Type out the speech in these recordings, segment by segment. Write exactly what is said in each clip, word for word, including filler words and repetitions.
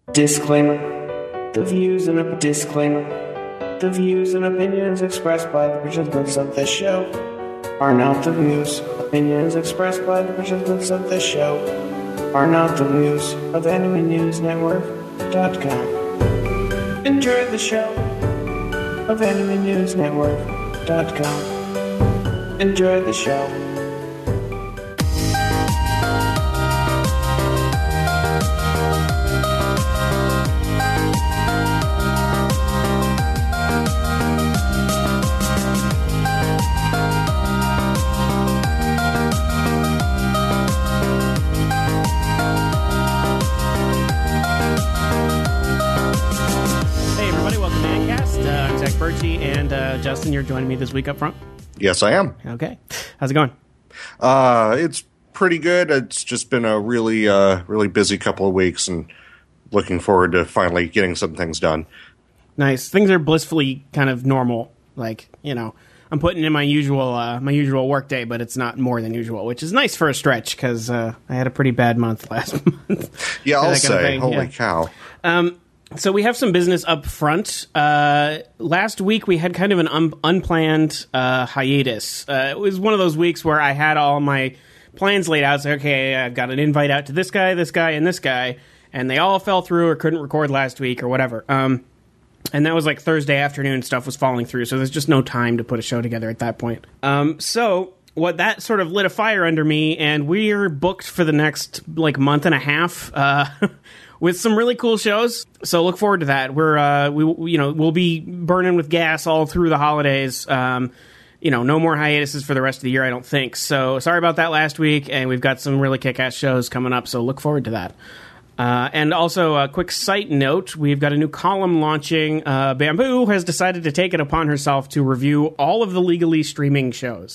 Disclaimer. The views and op- disclaimer. The views and opinions expressed by the participants of this show are not the views, opinions expressed by the participants of this show are not the views of Anime News Network dot com. Enjoy the show of Anime News Network dot com. Enjoy the show. And uh, Justin, you're joining me this week up front? Yes, I am. Okay. How's it going? Uh, it's pretty good. It's just been a really, uh, really busy couple of weeks and looking forward to finally getting some things done. Nice. Things are blissfully kind of normal. Like, you know, I'm putting in my usual uh, my usual work day, but it's not more than usual, which is nice for a stretch because uh, I had a pretty bad month last month. Yeah, I'll say. Holy yeah. cow. Um, So we have some business up front. Uh, last week we had kind of an un- unplanned uh, hiatus. Uh, it was one of those weeks where I had all my plans laid out. So, okay, I've got an invite out to this guy, this guy, and this guy. And they all fell through or couldn't record last week or whatever. Um, and that was like Thursday afternoon, stuff was falling through. So there's just no time to put a show together at that point. Um, so what that sort of lit a fire under me, and we're booked for the next like month and a half. Uh With some really cool shows, so look forward to that. We're uh, we you know we'll be burning with gas all through the holidays. Um, you know, no more hiatuses for the rest of the year, I don't think. So sorry about that last week, and we've got some really kick-ass shows coming up. So look forward to that. Uh, and also a quick site note: we've got a new column launching. Uh, Bamboo has decided to take it upon herself to review all of the legally streaming shows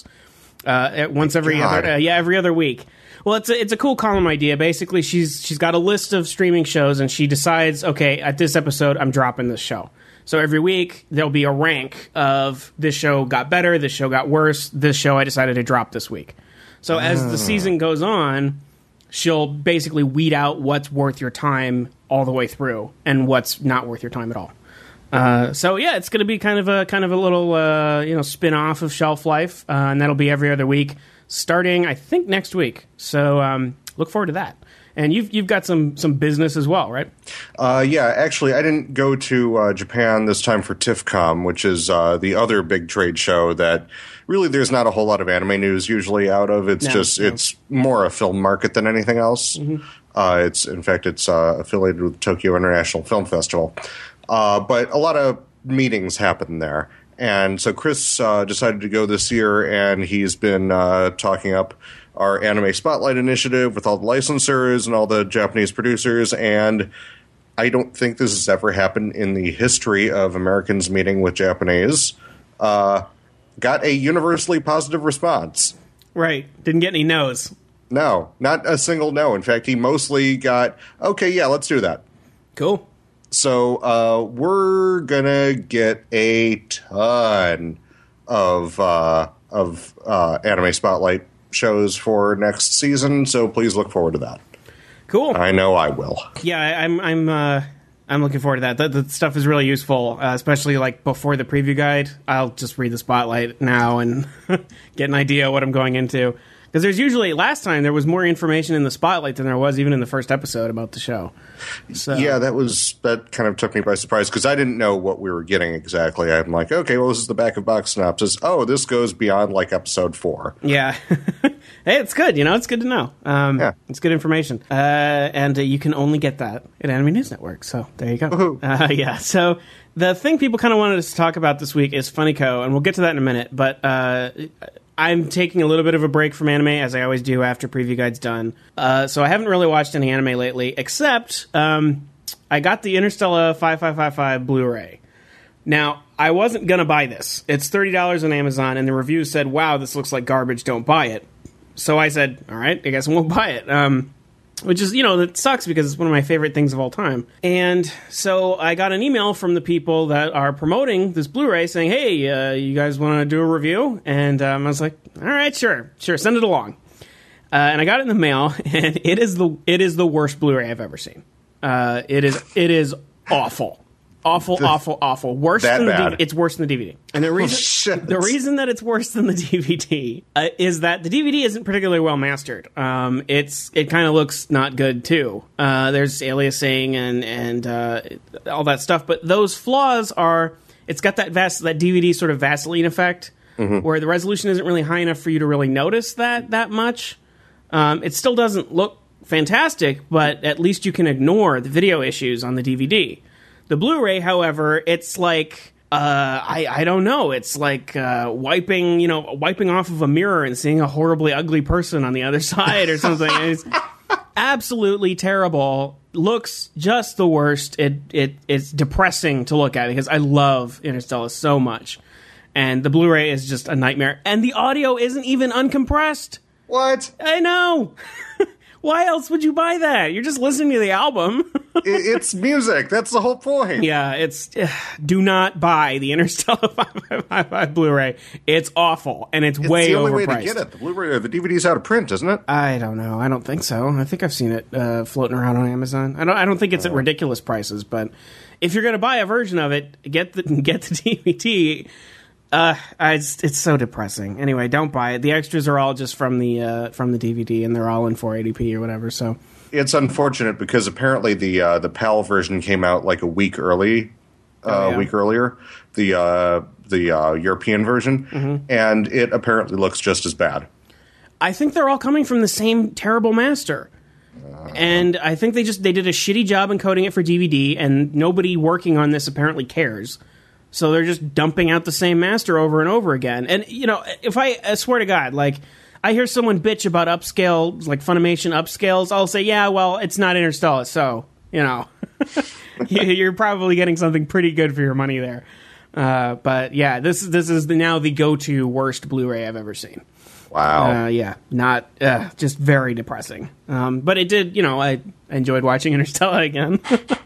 uh, once every God. other uh, yeah every other week. Well, it's a, it's a cool column idea. Basically, she's she's got a list of streaming shows, and she decides, okay, at this episode, I'm dropping this show. So every week, there'll be a rank of this show got better, this show got worse, this show I decided to drop this week. So as oh. the season goes on, she'll basically weed out what's worth your time all the way through and what's not worth your time at all. Uh, so yeah, it's going to be kind of a kind of a little uh, you know spin-off of Shelf Life, uh, and that'll be every other week. Starting, I think, next week. So um, look forward to that. And you've you've got some some business as well, right? Uh, yeah, actually, I didn't go to uh, Japan this time for TIFFCOM, which is uh, the other big trade show that really there's not a whole lot of anime news usually out of. It's no, just no. it's more a film market than anything else. Mm-hmm. Uh, it's in fact it's uh, affiliated with Tokyo International Film Festival, uh, but a lot of meetings happen there. And so Chris uh, decided to go this year, and he's been uh, talking up our Anime Spotlight initiative with all the licensors and all the Japanese producers. And I don't think this has ever happened in the history of Americans meeting with Japanese. Uh, got a universally positive response. Right. Didn't get any no's. No, not a single no. In fact, he mostly got, okay, yeah, let's do that. Cool. So uh, we're gonna get a ton of uh, of uh, Anime Spotlight shows for next season. So please look forward to that. Cool. I know I will. Yeah, I'm I'm uh, I'm looking forward to that. The, the stuff is really useful, uh, especially like before the preview guide. I'll just read the Spotlight now and get an idea of what I'm going into. Because there's usually, last time, there was more information in the Spotlight than there was even in the first episode about the show. So. Yeah, that was that kind of took me by surprise because I didn't know what we were getting exactly. I'm like, okay, well, this is the back of box synopsis. Oh, this goes beyond like episode four. Yeah. Hey, it's good. You know, it's good to know. Um, yeah. It's good information. Uh, and uh, you can only get that at Anime News Network. So there you go. Uh, yeah. So the thing people kind of wanted us to talk about this week is Funnyco, and we'll get to that in a minute. But uh, I'm taking a little bit of a break from anime, as I always do after Preview Guide's done. Uh, so I haven't really watched any anime lately, except um, I got the Interstellar five five five five Blu-ray. Now, I wasn't going to buy this. It's thirty dollars on Amazon, and the review said, wow, this looks like garbage, don't buy it. So I said, all right, I guess I won't buy it. Um, which is, you know, that sucks because it's one of my favorite things of all time. And so I got an email from the people that are promoting this Blu-ray saying, hey, uh, you guys want to do a review? And um, I was like, all right, sure, sure, send it along. Uh, and I got it in the mail, and it is the it is the worst Blu-ray I've ever seen. Uh, it is it is awful. Awful, The- awful, awful. Worse that than the bad? D V D. It's worse than the D V D. And the reason shit. the reason that it's worse than the D V D uh, is that the D V D isn't particularly well mastered. Um, it's it kind of looks not good too. Uh, there's aliasing and and uh, all that stuff, but those flaws are. It's got that vas- that D V D sort of Vaseline effect, mm-hmm. where the resolution isn't really high enough for you to really notice that that much. Um, it still doesn't look fantastic, but at least you can ignore the video issues on the D V D. The Blu-ray, however, it's like uh, I I don't know. It's like uh, wiping you know wiping off of a mirror and seeing a horribly ugly person on the other side or something. It's absolutely terrible. Looks just the worst. It it it's depressing to look at because I love Interstellar so much, and the Blu-ray is just a nightmare. And the audio isn't even uncompressed. What? I know. Why else would you buy that? You're just listening to the album. It- it's music. That's the whole point. Yeah, it's uh, do not buy the Interstellar five five five Blu-ray. It's awful and it's, It's way the only overpriced. way to get it. The Blu-ray, the D V D's out of print, isn't it? I don't know. I don't think so. I think I've seen it uh, floating around on Amazon. I don't. I don't think it's at ridiculous prices, but if you're going to buy a version of it, get the get the D V D. Uh, it's it's so depressing. Anyway, don't buy it. The extras are all just from the uh, from the D V D, and they're all in four eighty p or whatever. So It's unfortunate because apparently the uh, the PAL version came out like a week early, uh, Oh, yeah. week earlier. The uh, the uh, European version, Mm-hmm. and it apparently looks just as bad. I think they're all coming from the same terrible master. And I think they just they did a shitty job encoding it for D V D, and nobody working on this apparently cares. So they're just dumping out the same master over and over again. And you know, if I, I swear to God, like I hear someone bitch about upscale, like Funimation upscales, I'll say, yeah, well, it's not Interstellar, so you know, you're probably getting something pretty good for your money there. Uh, but yeah, this this is the, now the go-to worst Blu-ray I've ever seen. Wow. Uh, yeah, not uh, just very depressing. Um, but it did, you know, I enjoyed watching Interstellar again.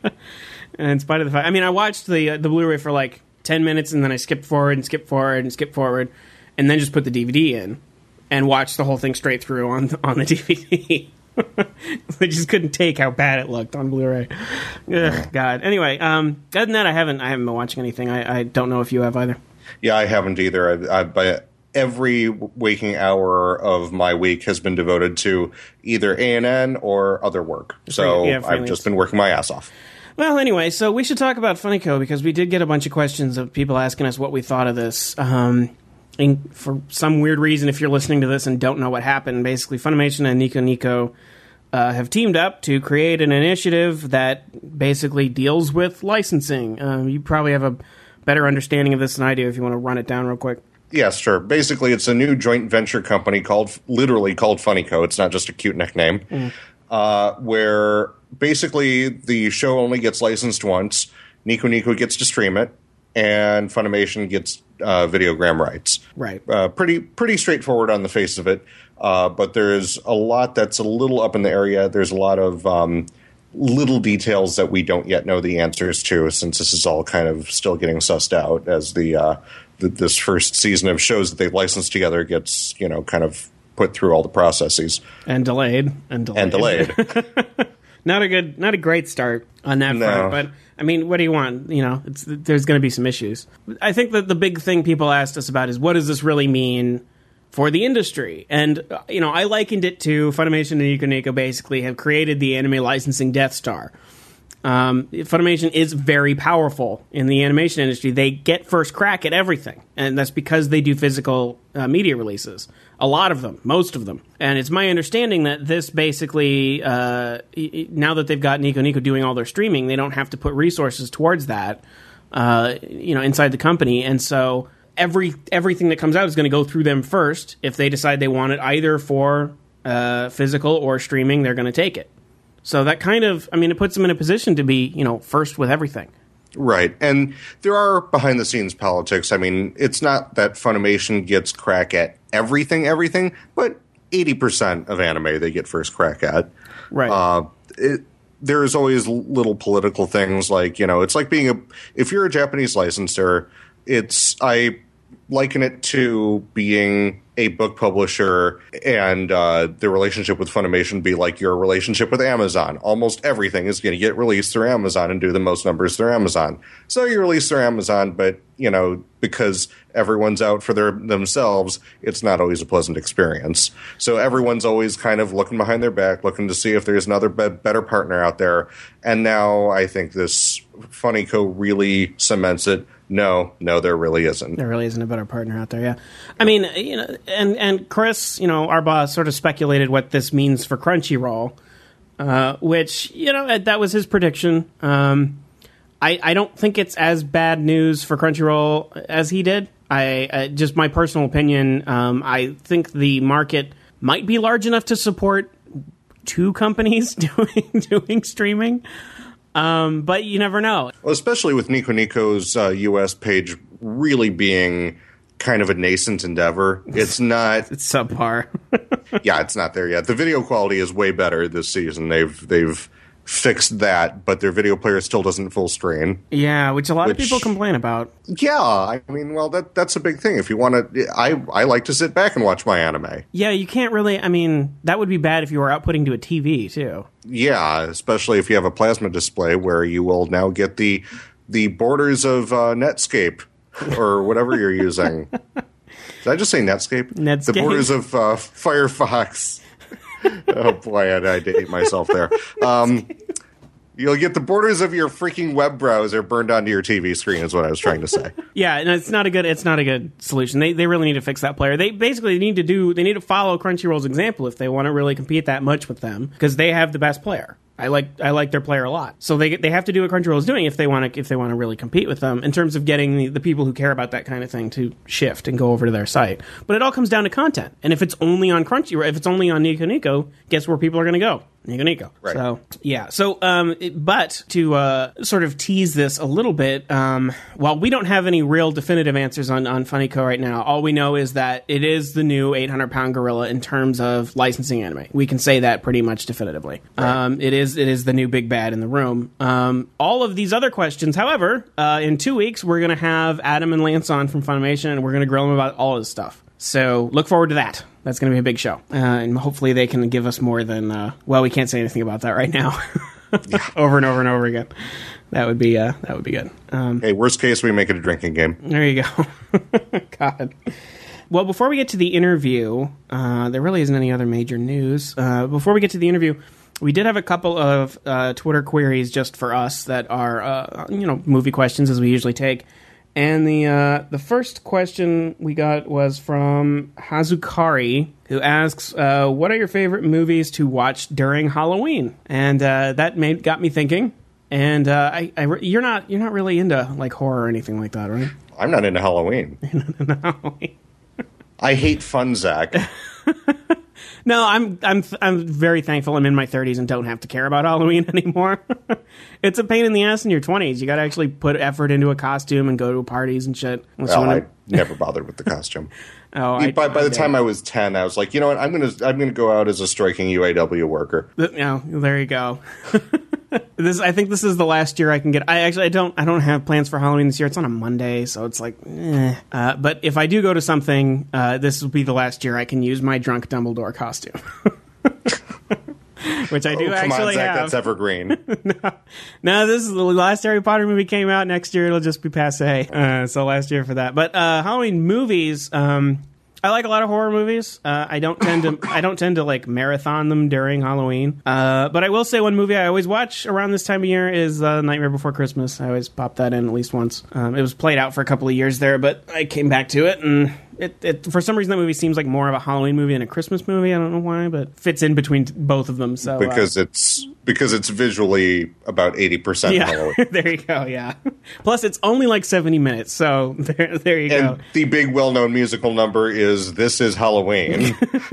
And in spite of the fact, I mean, I watched the uh, the Blu-ray for like ten minutes, and then I skipped forward and skipped forward and skipped forward, and then just put the D V D in and watched the whole thing straight through on on the D V D. I just couldn't take how bad it looked on Blu-ray. Ugh, God. Anyway, um, other than that, I haven't I haven't been watching anything. I, I don't know if you have either. Yeah, I haven't either. I, I, but every waking hour of my week has been devoted to either A and N or other work. So yeah, I've freelance. just been working my ass off. Well, anyway, so we should talk about Funnyco because we did get a bunch of questions of people asking us what we thought of this. Um, and for some weird reason, if you're listening to this and don't know what happened, basically Funimation and Nico Nico uh, have teamed up to create an initiative that basically deals with licensing. Um, you probably have a better understanding of this than I do if you want to run it down real quick. Yes, sure. Basically, it's a new joint venture company called, literally called Funnyco. It's not just a cute nickname. Mm. Uh, where basically the show only gets licensed once. Nico Nico gets to stream it, and Funimation gets uh, videogram rights. Right. Uh, pretty pretty straightforward on the face of it, uh, but there's a lot that's a little up in the area. There's a lot of um, little details that we don't yet know the answers to, since this is all kind of still getting sussed out as the, uh, the this first season of shows that they've licensed together gets, you know, kind of put through all the processes. And delayed. And delayed. And delayed. Not a good, not a great start on that No. front, but I mean, what do you want? You know, it's, there's going to be some issues. I think that the big thing people asked us about is what does this really mean for the industry? And, uh, you know, I likened it to Funimation and Nico Nico basically have created the anime licensing Death Star. Um, Funimation is very powerful in the animation industry. They get first crack at everything, and that's because they do physical uh, media releases. A lot of them, most of them. And it's my understanding that this basically, uh, now that they've got Nico Nico doing all their streaming, they don't have to put resources towards that, uh, you know, inside the company. And so every everything that comes out is going to go through them first. If they decide they want it either for uh, physical or streaming, they're going to take it. So that kind of, I mean, it puts them in a position to be, you know, first with everything. Right. And there are behind-the-scenes politics. I mean, it's not that Funimation gets crack at everything, everything, but eighty percent of anime they get first crack at. Right. Uh, it, there's always little political things like, you know, it's like being a, if you're a Japanese licensor, it's, I liken it to being a book publisher and uh, the relationship with Funimation be like your relationship with Amazon. Almost everything is going to get released through Amazon and do the most numbers through Amazon. So you release through Amazon, but, you know, because everyone's out for their themselves, it's not always a pleasant experience. So everyone's always kind of looking behind their back, looking to see if there's another be- better partner out there. And now I think this Funnyco really cements it. No, no, there really isn't. There really isn't a better partner out there, yeah. I mean, you know, and, and Chris, you know, our boss sort of speculated what this means for Crunchyroll, uh, which, you know, that was his prediction. Um, I, I don't think it's as bad news for Crunchyroll as he did. I uh, just my personal opinion, um, I think the market might be large enough to support two companies doing doing streaming. Um, but you never know. Well, especially with Nico Nico's uh, U S page really being kind of a nascent endeavor. It's not... It's subpar. Yeah, it's not there yet. The video quality is way better this season. They've they've fixed that, but their video player still doesn't full screen. Yeah, which a lot which, of people complain about. Yeah, I mean, well, that that's a big thing. If you want to... I, I like to sit back and watch my anime. Yeah, you can't really... I mean, that would be bad if you were outputting to a T V, too. Yeah, especially if you have a plasma display where you will now get the the borders of uh, Netscape or whatever you're using. Did I just say Netscape? Netscape. The borders of uh, Firefox. Oh boy, I, I date myself there. Um, you'll get the borders of your freaking web browser burned onto your T V screen is what I was trying to say. Yeah, and it's not a good it's not a good solution. They they really need to fix that player. They basically need to do they need to follow Crunchyroll's example if they want to really compete that much with them, because they have the best player. I like I like their player a lot. So they they have to do what Crunchyroll is doing if they want to if they want to really compete with them in terms of getting the, the people who care about that kind of thing to shift and go over to their site. But it all comes down to content. And if it's only on Crunchyroll, if it's only on Nico Nico, guess where people are going to go? Nico Nico. Right. So yeah. So um, it, but to uh, sort of tease this a little bit, um, while we don't have any real definitive answers on on Funnyco right now, all we know is that it is the new eight hundred pound gorilla in terms of licensing anime. We can say that pretty much definitively. Right. Um, it is. It is the new big bad in the room. Um, all of these other questions, however, uh, in two weeks, we're going to have Adam and Lance on from Funimation, and we're going to grill them about all of this stuff. So look forward to that. That's going to be a big show. Uh, and hopefully they can give us more than, uh, well, we can't say anything about that right now. Over and over and over again. That would be, uh, that would be good. Um, hey, worst case, we make it a drinking game. There you go. God. Well, before we get to the interview, uh, there really isn't any other major news. Uh, before we get to the interview, we did have a couple of uh, Twitter queries just for us that are, uh, you know, movie questions as we usually take. And the uh, the first question we got was from Hazukari, who asks, uh, "What are your favorite movies to watch during Halloween?" And uh, that made got me thinking. And uh, I, I, you're not you're not really into like horror or anything like that, right? I'm not into Halloween. You're not into Halloween. I hate fun, Zach. No, I'm I'm I'm very thankful I'm in my thirties and don't have to care about Halloween anymore. It's a pain in the ass in your twenties. You got to actually put effort into a costume and go to parties and shit. Well, wanna... I never bothered with the costume. oh, I, by by I the did. time I was ten, I was like, you know what? I'm gonna I'm gonna go out as a striking U A W worker. No, there you go. This I think this is the last year I can get. I actually I don't I don't have plans for Halloween this year. It's on a Monday, so it's like, eh. Uh, but if I do go to something, uh, this will be the last year I can use my drunk Dumbledore costume. Which I do oh, come actually on, Zach, have. that's evergreen. no, no, this is the last Harry Potter movie came out. Next year it'll just be passe. Uh, so last year for that. But uh, Halloween movies. Um, I like a lot of horror movies. Uh, I don't tend to. I don't tend to like marathon them during Halloween. Uh, but I will say one movie I always watch around this time of year is uh, Nightmare Before Christmas. I always pop that in at least once. Um, it was played out for a couple of years there, but I came back to it, and it, it for some reason that movie seems like more of a Halloween movie than a Christmas movie. I don't know why, but fits in between both of them. So because uh, it's because it's visually about eighty percent yeah, Halloween. There you go. Yeah. Plus, it's only like seventy minutes, so there, there you and go. The big, well-known musical number is "This Is Halloween."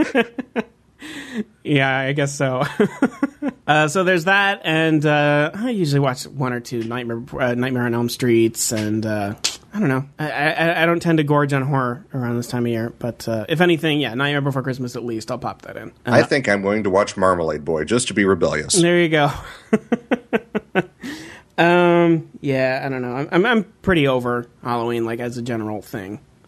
Yeah, I guess so. uh, so there's that, and uh, I usually watch one or two Nightmare uh, Nightmare on Elm Streets, and uh, I don't know. I, I, I don't tend to gorge on horror around this time of year, but uh, if anything, yeah, Nightmare Before Christmas at least, I'll pop that in. Uh, I think I'm going to watch Marmalade Boy just to be rebellious. There you go. um, yeah, I don't know. I'm, I'm I'm pretty over Halloween, like as a general thing.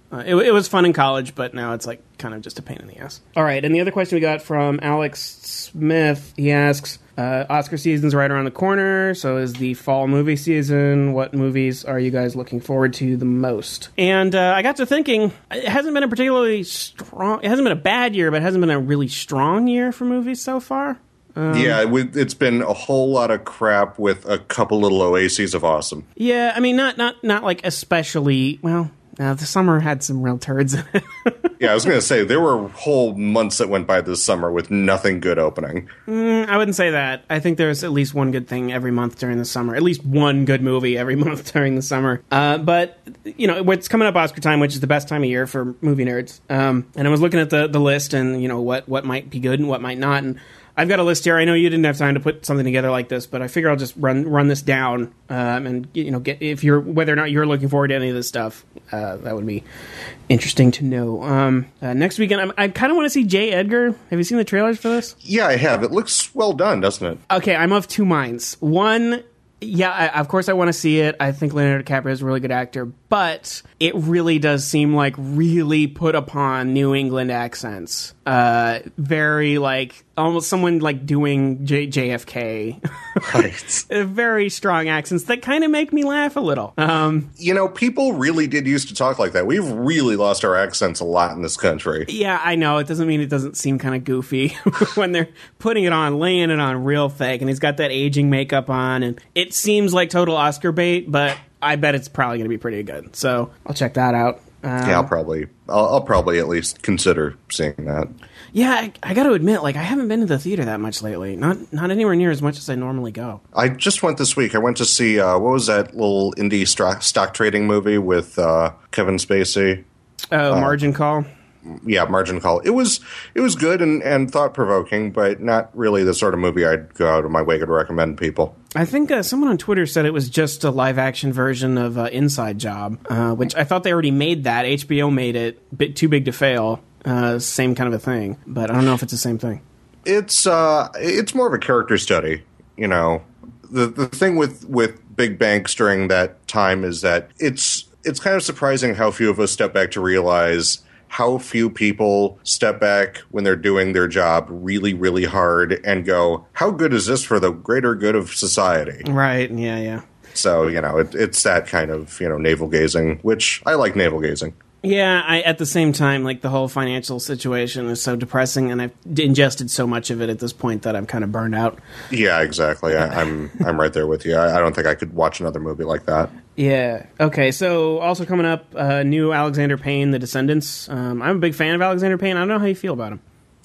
Uh, it, it was fun in college, but now it's like kind of just a pain in the ass. All right, and the other question we got from Alex Smith, he asks, uh, Oscar season's right around the corner, so is the fall movie season. What movies are you guys looking forward to the most? And uh, I got to thinking, it hasn't been a particularly strong, it hasn't been a bad year, but it hasn't been a really strong year for movies so far. Um, yeah, it's been a whole lot of crap with a couple little oases of awesome. Yeah, I mean, not not not like especially, well, uh, the summer had some real turds in it. Yeah, I was going to say, there were whole months that went by this summer with nothing good opening. Mm, I wouldn't say that. I think there's at least one good thing every month during the summer. At least one good movie every month during the summer. Uh, but, you know, what's coming up Oscar time, which is the best time of year for movie nerds. Um, and I was looking at the, the list and, you know, what, what might be good and what might not. And I've got a list here. I know you didn't have time to put something together like this, but I figure I'll just run run this down um, and you know get if you're whether or not you're looking forward to any of this stuff. Uh, that would be interesting to know. Um, uh, next weekend, I'm, I kind of want to see J. Edgar. Have you seen the trailers for this? Yeah, I have. It looks well done, doesn't it? Okay, I'm of two minds. One, yeah, I, of course I want to see it. I think Leonardo DiCaprio is a really good actor, but it really does seem like really put upon New England accents. Uh, very like almost someone like doing J- JFK. Right. Very strong accents that kind of make me laugh a little. Um, you know, people really did used to talk like that. We've really lost our accents a lot in this country. Yeah, I know. It doesn't mean it doesn't seem kind of goofy when they're putting it on, laying it on real thick, and he's got that aging makeup on, and it seems like total Oscar bait, but I bet it's probably going to be pretty good. So I'll check that out. Um, yeah, I'll probably, I'll, I'll probably at least consider seeing that. Yeah, I, I got to admit, like I haven't been to the theater that much lately. Not, not anywhere near as much as I normally go. I just went this week. I went to see uh, what was that little indie stock, stock trading movie with uh, Kevin Spacey? Oh, uh, Margin Call. Yeah, Margin Call. It was it was good and, and thought provoking, but not really the sort of movie I'd go out of my way to recommend people. I think uh, someone on Twitter said it was just a live action version of uh, Inside Job, uh, which I thought they already made that. H B O made it. Bit too big to fail. Uh, same kind of a thing, but I don't know if it's the same thing. It's uh, it's more of a character study. You know, the the thing with with big banks during that time is that it's it's kind of surprising how few of us step back to realize how few people step back when they're doing their job really, really hard and go, how good is this for the greater good of society? Right, yeah, yeah. So, you know, it, it's that kind of, you know, navel gazing, which I like navel gazing. Yeah, I, at the same time, like, the whole financial situation is so depressing, and I've ingested so much of it at this point that I'm kind of burned out. Yeah, exactly. I, I'm I'm right there with you. I, I don't think I could watch another movie like that. Yeah. Okay, so also coming up, uh, new Alexander Payne, The Descendants. Um, I'm a big fan of Alexander Payne. I don't know how you feel about him.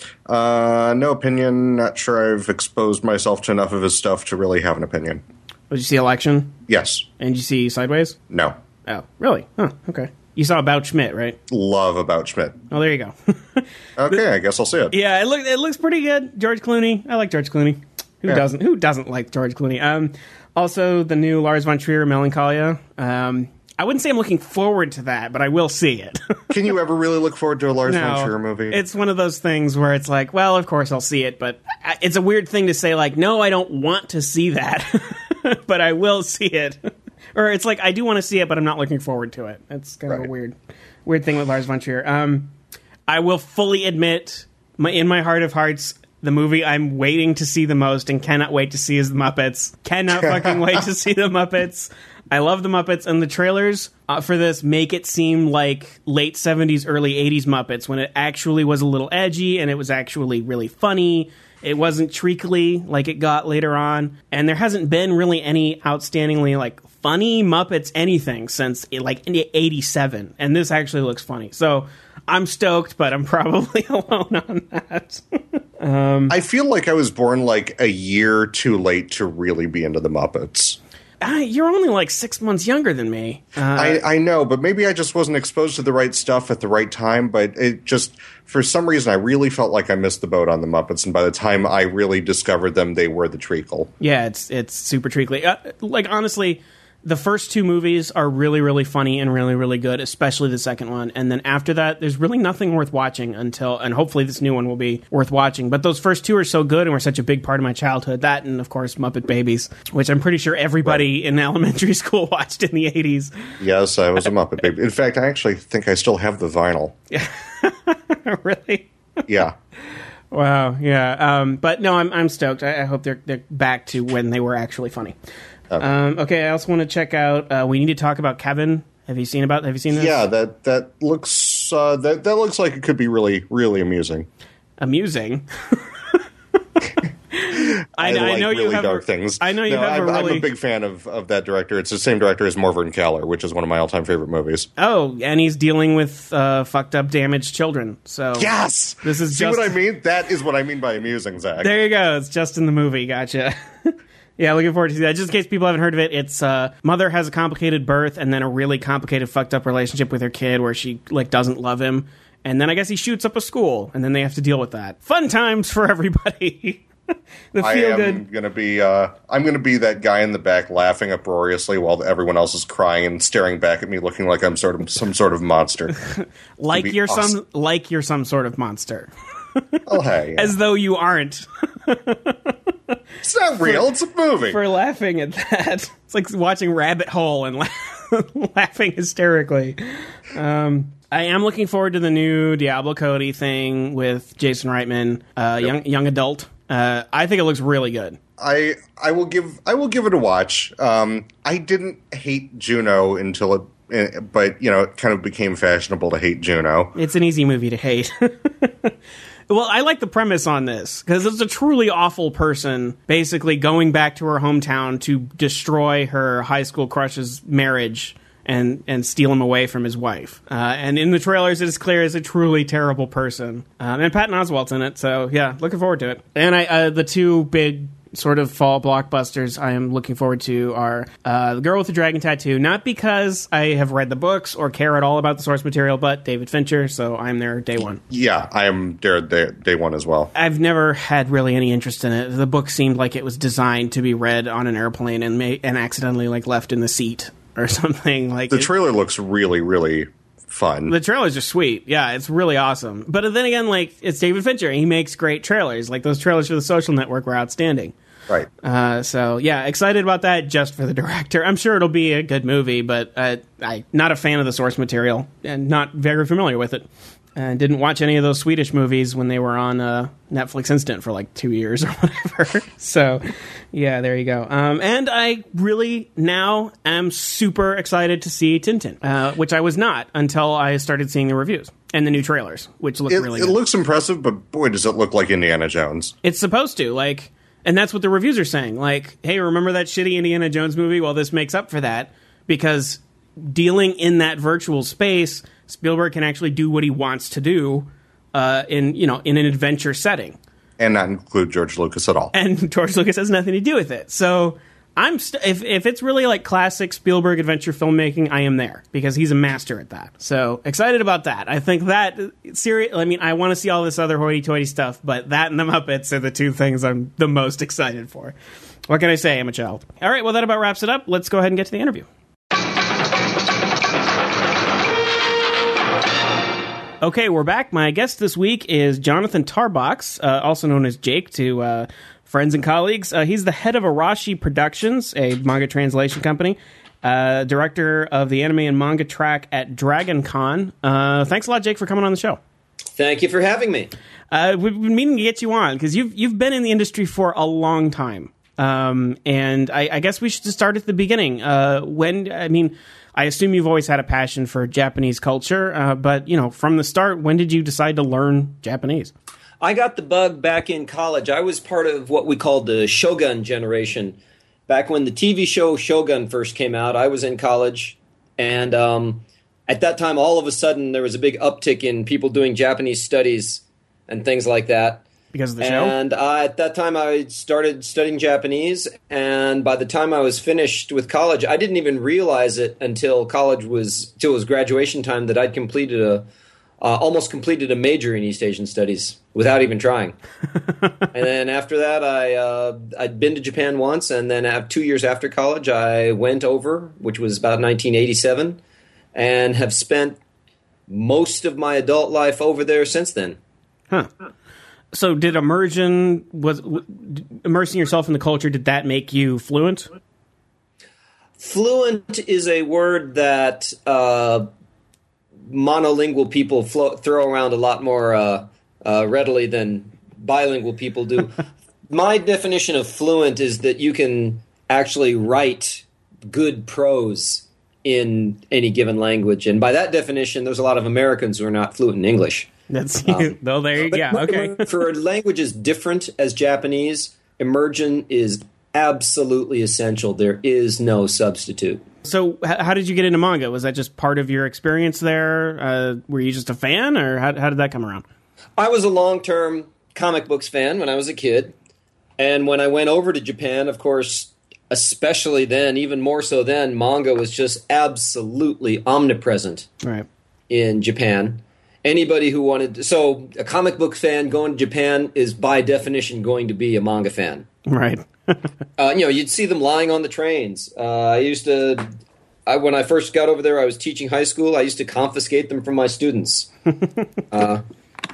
Uh, no opinion. Not sure I've exposed myself to enough of his stuff to really have an opinion. Did you see Election? Yes. And did you see Sideways? No. Oh, really? Huh, okay. You saw About Schmidt, right? Love About Schmidt. Oh, there you go. Okay, I guess I'll see it. Yeah, it, look, it looks pretty good. George Clooney. I like George Clooney. Who Yeah. doesn't? Who doesn't like George Clooney? Um, also, the new Lars von Trier, Melancholia. Um, I wouldn't say I'm looking forward to that, but I will see it. Can you ever really look forward to a Lars von Trier movie? It's one of those things where it's like, well, of course I'll see it, but I- it's a weird thing to say, like, no, I don't want to see that, but I will see it. Or it's like, I do want to see it, but I'm not looking forward to it. It's kind of Right. a weird weird thing with Lars von Trier. Um, I will fully admit, my, in my heart of hearts, the movie I'm waiting to see the most and cannot wait to see is The Muppets. Cannot fucking wait to see The Muppets. I love The Muppets, and the trailers uh, for this make it seem like late seventies, early eighties Muppets, when it actually was a little edgy, and it was actually really funny. It wasn't treacly like it got later on, and there hasn't been really any outstandingly, like, funny Muppets anything since, like, eighty-seven, and this actually looks funny. So I'm stoked, but I'm probably alone on that. um, I feel like I was born, like, a year too late to really be into the Muppets. uh, you're only, like, six months younger than me. Uh, I, I know, but maybe I just wasn't exposed to the right stuff at the right time, but it just, for some reason, I really felt like I missed the boat on the Muppets, and by the time I really discovered them, they were the treacle. Yeah, it's it's super treacly. Uh, like, honestly, the first two movies are really, really funny and really, really good, especially the second one. And then after that, there's really nothing worth watching until, and hopefully this new one will be worth watching. But those first two are so good and were such a big part of my childhood. That and, of course, Muppet Babies, which I'm pretty sure everybody right. in elementary school watched in the eighties. Yes, I was a Muppet Baby. In fact, I actually think I still have the vinyl. Yeah. Really? Yeah. Wow, yeah. Um, but no, I'm I'm stoked. I, I hope they're they're back to when they were actually funny. Okay, um, okay I also want to check out. Uh, we need to talk about Kevin. Have you seen about? Have you seen this? Yeah, that that looks uh, that that looks like it could be really really amusing. Amusing. I, I, like I know really you have dark a, things. I know you no, have I'm, a really. I'm a big fan of, of that director. It's the same director as Morvern Caller, which is one of my all time favorite movies. Oh, and he's dealing with uh, fucked up, damaged children. So yes, this is see just, what I mean. That is what I mean by amusing, Zach. There you go. It's just in the movie. Gotcha. Yeah, looking forward to that. Just in case people haven't heard of it, it's uh, mother has a complicated birth and then a really complicated, fucked up relationship with her kid where she like doesn't love him, and then I guess he shoots up a school, and then they have to deal with that. Fun times for everybody. The I feel am good. gonna be. Uh, I'm gonna be that guy in the back laughing uproariously while everyone else is crying and staring back at me, looking like I'm sort of some sort of monster. like you're awesome. some like you're some sort of monster. Oh hey, as though you aren't. It's not real. For, it's a movie. For laughing at that, it's like watching Rabbit Hole and la- laughing hysterically. Um, I am looking forward to the new Diablo Cody thing with Jason Reitman, uh, yep. young young adult. Uh, I think it looks really good. I I will give I will give it a watch. Um, I didn't hate Juno until it, but you know, it kind of became fashionable to hate Juno. It's an easy movie to hate. Well, I like the premise on this because it's a truly awful person basically going back to her hometown to destroy her high school crush's marriage and and steal him away from his wife. Uh, and in the trailers, it is clear as a truly terrible person. Um, and Patton Oswalt's in it, so yeah, looking forward to it. And I uh, the two big sort of fall blockbusters I am looking forward to are uh, The Girl with the Dragon Tattoo, not because I have read the books or care at all about the source material, but David Fincher, so I'm there day one. Yeah, I am there day, day one as well. I've never had really any interest in it. The book seemed like it was designed to be read on an airplane and may- and accidentally like left in the seat or something. Like the it, trailer looks really, really fun. The trailers are sweet. Yeah, it's really awesome. But then again, like, it's David Fincher. He makes great trailers. Like, those trailers for The Social Network were outstanding. Right. Uh, so, yeah, excited about that just for the director. I'm sure it'll be a good movie, but uh, I'm not a fan of the source material and not very familiar with it. And didn't watch any of those Swedish movies when they were on uh, Netflix Instant for like two years or whatever. So, yeah, there you go. Um, and I really now am super excited to see Tintin, uh, which I was not until I started seeing the reviews and the new trailers, which look it, really it good. It looks impressive, but boy, does it look like Indiana Jones. It's supposed to, like, and that's what the reviews are saying. Like, hey, remember that shitty Indiana Jones movie? Well, this makes up for that because dealing in that virtual space, Spielberg can actually do what he wants to do uh, in, you know, in an adventure setting, and not include George Lucas at all. And George Lucas has nothing to do with it. So I'm st- if if it's really like classic Spielberg adventure filmmaking, I am there because he's a master at that. So excited about that. I think that serious. I mean, I want to see all this other hoity-toity stuff, but that and the Muppets are the two things I'm the most excited for. What can I say? I'm a child. All right. Well, that about wraps it up. Let's go ahead and get to the interview. Okay, we're back. My guest this week is Jonathan Tarbox, uh, also known as Jake to uh, friends and colleagues. Uh, he's the head of Arashi Productions, a manga translation company, uh, director of the anime and manga track at Dragon Con. Uh, thanks a lot, Jake, for coming on the show. Thank you for having me. Uh, we've been meaning to get you on because you've you've been in the industry for a long time, um, and I, I guess we should just start at the beginning. Uh, when I mean. I assume you've always had a passion for Japanese culture, uh, but, you know, from the start, when did you decide to learn Japanese? I got the bug back in college. I was part of what we called the Shogun generation. Back when the T V show Shogun first came out, I was in college, and um, at that time, all of a sudden, there was a big uptick in people doing Japanese studies and things like that. Because of the show? And uh, at that time, I started studying Japanese, and by the time I was finished with college, I didn't even realize it until college was, till it was graduation time, that I'd completed a, uh, almost completed a major in East Asian Studies without even trying. And then after that, I uh, I'd been to Japan once, and then uh, two years after college, I went over, which was about nineteen eighty-seven, and have spent most of my adult life over there since then. Huh. So did immersion, was w- immersing yourself in the culture, did that make you fluent? Fluent is a word that uh, monolingual people flo- throw around a lot more uh, uh, readily than bilingual people do. My definition of fluent is that you can actually write good prose in any given language. And by that definition, there's a lot of Americans who are not fluent in English. That's um, no, there. But, yeah, okay. For a language as different as Japanese, immersion is absolutely essential. There is no substitute. So, h- how did you get into manga? Was that just part of your experience there? Uh, were you just a fan, or how, how did that come around? I was a long-term comic books fan when I was a kid, and when I went over to Japan, of course, especially then, even more so then, manga was just absolutely omnipresent Right. in Japan. Anybody who wanted to, so a comic book fan going to Japan is by definition going to be a manga fan. Right. uh, you know, you'd see them lying on the trains. Uh, I used to, I, when I first got over there, I was teaching high school. I used to confiscate them from my students. uh,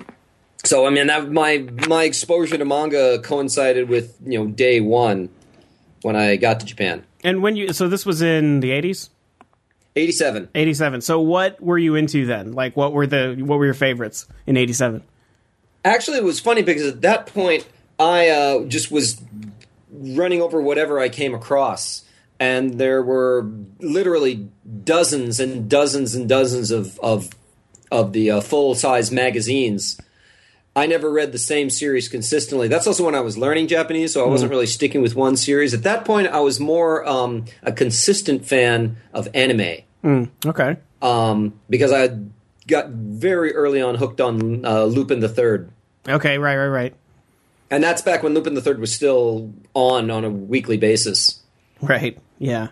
so I mean, that, my my exposure to manga coincided with you know day one when I got to Japan. And when you, so this was in the eighties? eighty-seven. eighty-seven. So what were you into then? Like, what were the what were your favorites in eighty-seven? Actually, it was funny because at that point, I uh, just was running over whatever I came across. And there were literally dozens and dozens and dozens of, of, of the uh, full-size magazines. I never read the same series consistently. That's also when I was learning Japanese, so I wasn't really sticking with one series. At that point, I was more um, a consistent fan of anime. Mm, okay. Um, because I got very early on hooked on uh, Lupin the Third. Okay, right, right, right. And that's back when Lupin the Third was still on on a weekly basis. Right, yeah.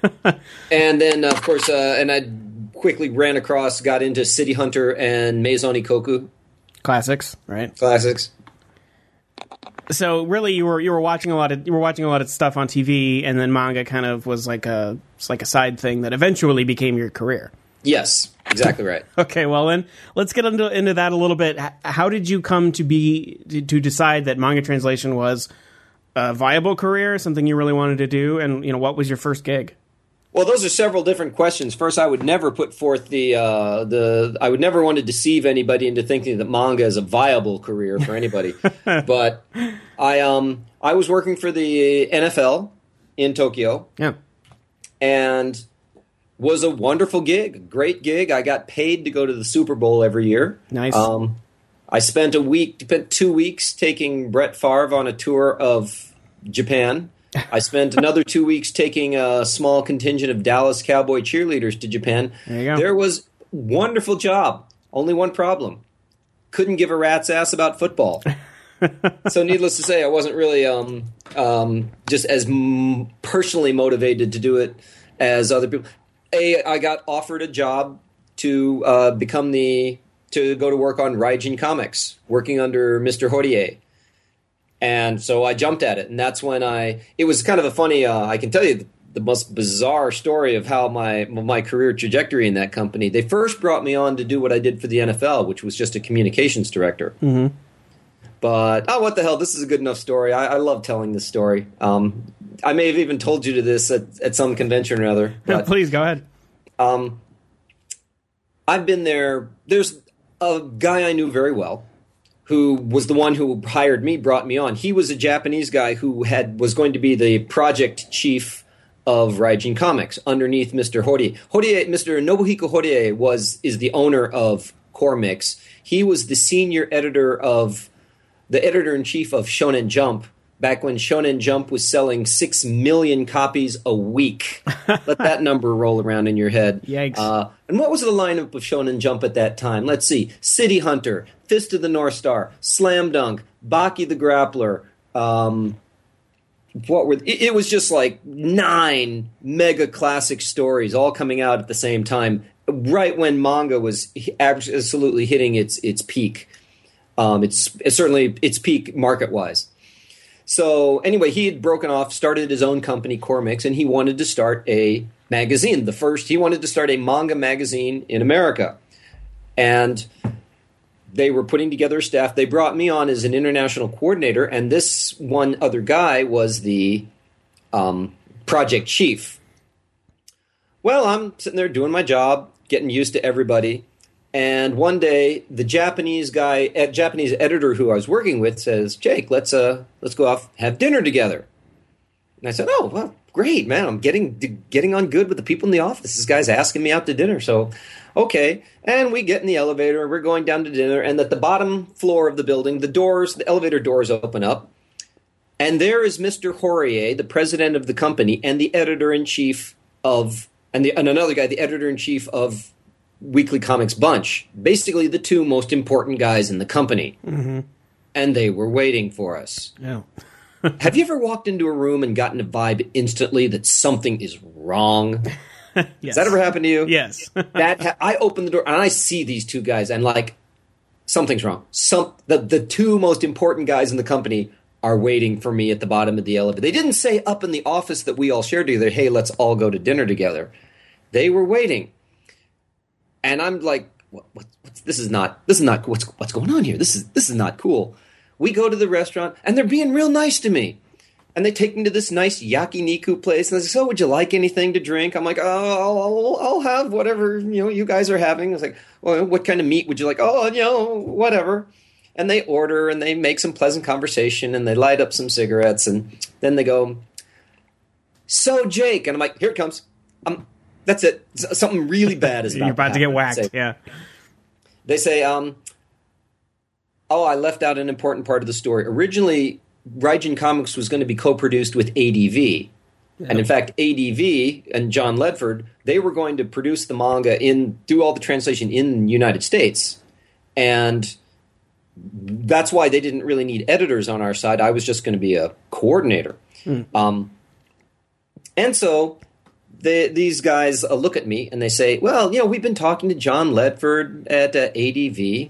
And then, of course, uh, and I quickly ran across, got into City Hunter and Maison Ikkoku. Classics, right? Classics. So really, you were you were watching a lot of you were watching a lot of stuff on T V, and then manga kind of was like a it's like a side thing that eventually became your career. Yes, exactly right. Okay, well then let's get into into that a little bit. H- How did you come to be to, to decide that manga translation was a viable career, something you really wanted to do, and you know what was your first gig? Well, those are several different questions. First, I would never put forth the uh, the. I would never want to deceive anybody into thinking that manga is a viable career for anybody. But I um I was working for the N F L in Tokyo. Yeah. And was a wonderful gig, great gig. I got paid to go to the Super Bowl every year. Nice. Um, I spent a week, spent two weeks taking Brett Favre on a tour of Japan. I spent another two weeks taking a small contingent of Dallas Cowboy cheerleaders to Japan. There you go. There was wonderful job. Only one problem. Couldn't give a rat's ass about football. So needless to say, I wasn't really um, um, just as m- personally motivated to do it as other people. A, I got offered a job to uh, become the to go to work on Raijin Comics, working under Mister Horie. And so I jumped at it, and that's when I. It was kind of a funny. Uh, I can tell you the, the most bizarre story of how my my career trajectory in that company. They first brought me on to do what I did for the N F L, which was just a communications director. Mm-hmm. But oh, what the hell! This is a good enough story. I, I love telling this story. Um, I may have even told you to this at, at some convention or other. But, Please go ahead. Um, I've been there. There's a guy I knew very well, who was the one who hired me, brought me on. He was a Japanese guy who had was going to be the project chief of Raijin Comics underneath Mister Horie. Horie, Mister Nobuhiko Horie was is the owner of Cormix. He was the senior editor of the editor in chief of Shonen Jump back when Shonen Jump was selling six million copies a week. Let that number roll around in your head. Yikes. Uh, and what was the lineup of Shonen Jump at that time? Let's see. City Hunter, Fist of the North Star, Slam Dunk, Baki the Grappler. Um, what were it, it was just like nine mega classic stories all coming out at the same time right when manga was absolutely hitting its its peak. Um, it's, it's certainly its peak market-wise. So anyway, he had broken off, started his own company, Cormix, and he wanted to start a magazine. The first, he wanted to start a manga magazine in America. And they were putting together a staff. They brought me on as an international coordinator, and this one other guy was the um, project chief. Well, I'm sitting there doing my job, getting used to everybody. And one day, the Japanese guy, uh, Japanese editor who I was working with says, Jake, let's uh, let's go off, have dinner together. And I said, oh, well, great, man. I'm getting getting on good with the people in the office. This guy's asking me out to dinner. So, okay. And we get in the elevator. We're going down to dinner. And at the bottom floor of the building, the doors, the elevator doors open up. And there is Mister Horie, the president of the company, and the editor-in-chief of, and, the, and another guy, the editor-in-chief of Weekly Comics Bunch, basically the two most important guys in the company. Mm-hmm. And they were waiting for us. Oh. Have you ever walked into a room and gotten a vibe instantly that something is wrong? Yes. Has that ever happened to you? Yes. that ha- I open the door and I see these two guys and like, something's wrong. Some the, the two most important guys in the company are waiting for me at the bottom of the elevator. They didn't say up in the office that we all shared together, hey, let's all go to dinner together. They were waiting. And I'm like, what, what, what's, this is not, this is not, what's, what's going on here? This is, this is not cool. We go to the restaurant and they're being real nice to me. And they take me to this nice yakiniku place. And they say, so would you like anything to drink? I'm like, oh, I'll, I'll have whatever, you know, you guys are having. I was like, well, what kind of meat would you like? Oh, you know, whatever. And they order and they make some pleasant conversation and they light up some cigarettes. And then they go, so Jake, and I'm like, here it comes. I'm, That's it. Something really bad is about, You're about to, to get whacked. Say, yeah. They say, um, oh, I left out an important part of the story. Originally, Raijin Comics was going to be co-produced with A D V. Yeah. And in fact, A D V and John Ledford, they were going to produce the manga, in do all the translation in the United States. And that's why they didn't really need editors on our side. I was just going to be a coordinator. Mm. Um, and so... They, these guys uh, look at me and they say, well, you know, we've been talking to John Ledford at uh, A D V,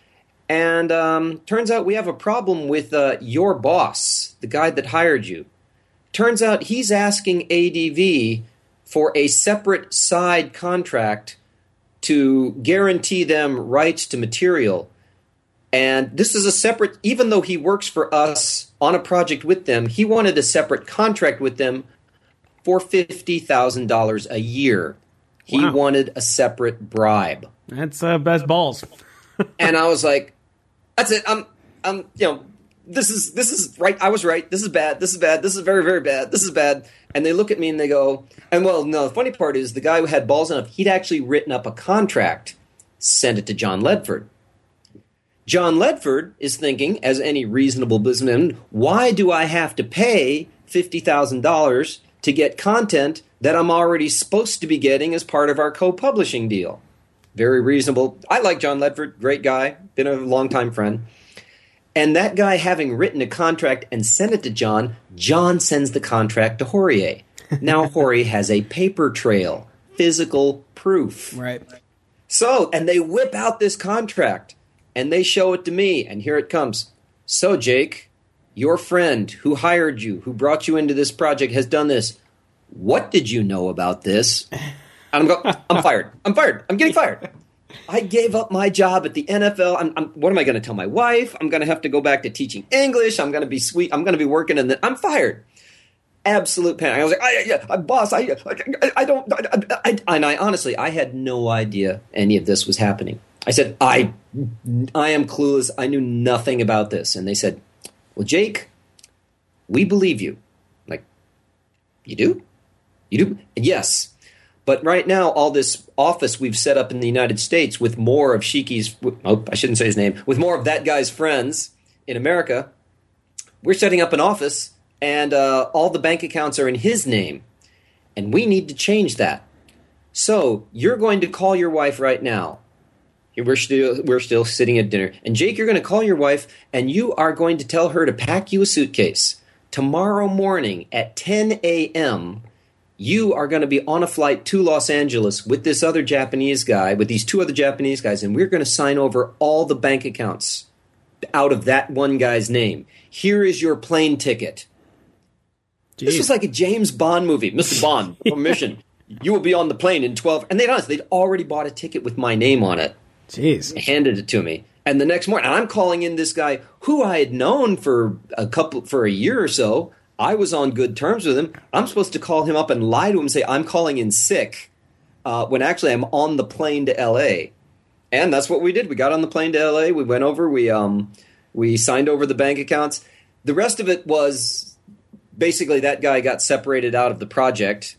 and um, turns out we have a problem with uh, your boss, the guy that hired you. Turns out he's asking A D V for a separate side contract to guarantee them rights to material. And this is a separate, even though he works for us on a project with them, he wanted a separate contract with them for fifty thousand dollars a year. He wow. wanted a separate bribe. That's uh, best balls. And I was like, that's it. I'm, I'm, you know, this is, this is right. I was right. This is bad. This is bad. This is very, very bad. This is bad. And they look at me and they go, and well, no, the funny part is the guy who had balls enough, he'd actually written up a contract, sent it to John Ledford. John Ledford is thinking, as any reasonable businessman, why do I have to pay fifty thousand dollars to get content that I'm already supposed to be getting as part of our co-publishing deal? Very reasonable. I like John Ledford, great guy, been a longtime friend. And that guy having written a contract and sent it to John, John sends the contract to Horie. Now Horie has a paper trail, physical proof. Right. So, and they whip out this contract and they show it to me, and here it comes. So, Jake, your friend who hired you, who brought you into this project, has done this. What did you know about this? And I'm going, I'm fired. I'm fired. I'm getting fired. I gave up my job at the N F L. I'm, I'm, what am I going to tell my wife? I'm going to have to go back to teaching English. I'm going to be sweet. I'm going to be working, and then I'm fired. Absolute panic. I was like, I, yeah, I, boss, I, I, I don't, I, I, and I honestly, I had no idea any of this was happening. I said, I, I am clueless. I knew nothing about this. And they said, well, Jake, we believe you. I'm like, you do? You do? Yes. But right now, all this office we've set up in the United States with more of Shiki's, oh, I shouldn't say his name, with more of that guy's friends in America, we're setting up an office, and uh, all the bank accounts are in his name. And we need to change that. So you're going to call your wife right now. We're still, we're still sitting at dinner. And Jake, you're going to call your wife, and you are going to tell her to pack you a suitcase. Tomorrow morning at ten a.m., you are going to be on a flight to Los Angeles with this other Japanese guy, with these two other Japanese guys, and we're going to sign over all the bank accounts out of that one guy's name. Here is your plane ticket. Jeez. This was like a James Bond movie. Mister Bond, permission. You will be on the plane in twelve. And they'd honest, they'd already bought a ticket with my name on it. Jeez. They handed it to me. And the next morning, I'm calling in this guy who I had known for a couple for a year or so. I was on good terms with him. I'm supposed to call him up and lie to him and say, I'm calling in sick, uh, when actually I'm on the plane to L A. And that's what we did. We got on the plane to L A. We went over. We um, we signed over the bank accounts. The rest of it was basically that guy got separated out of the project.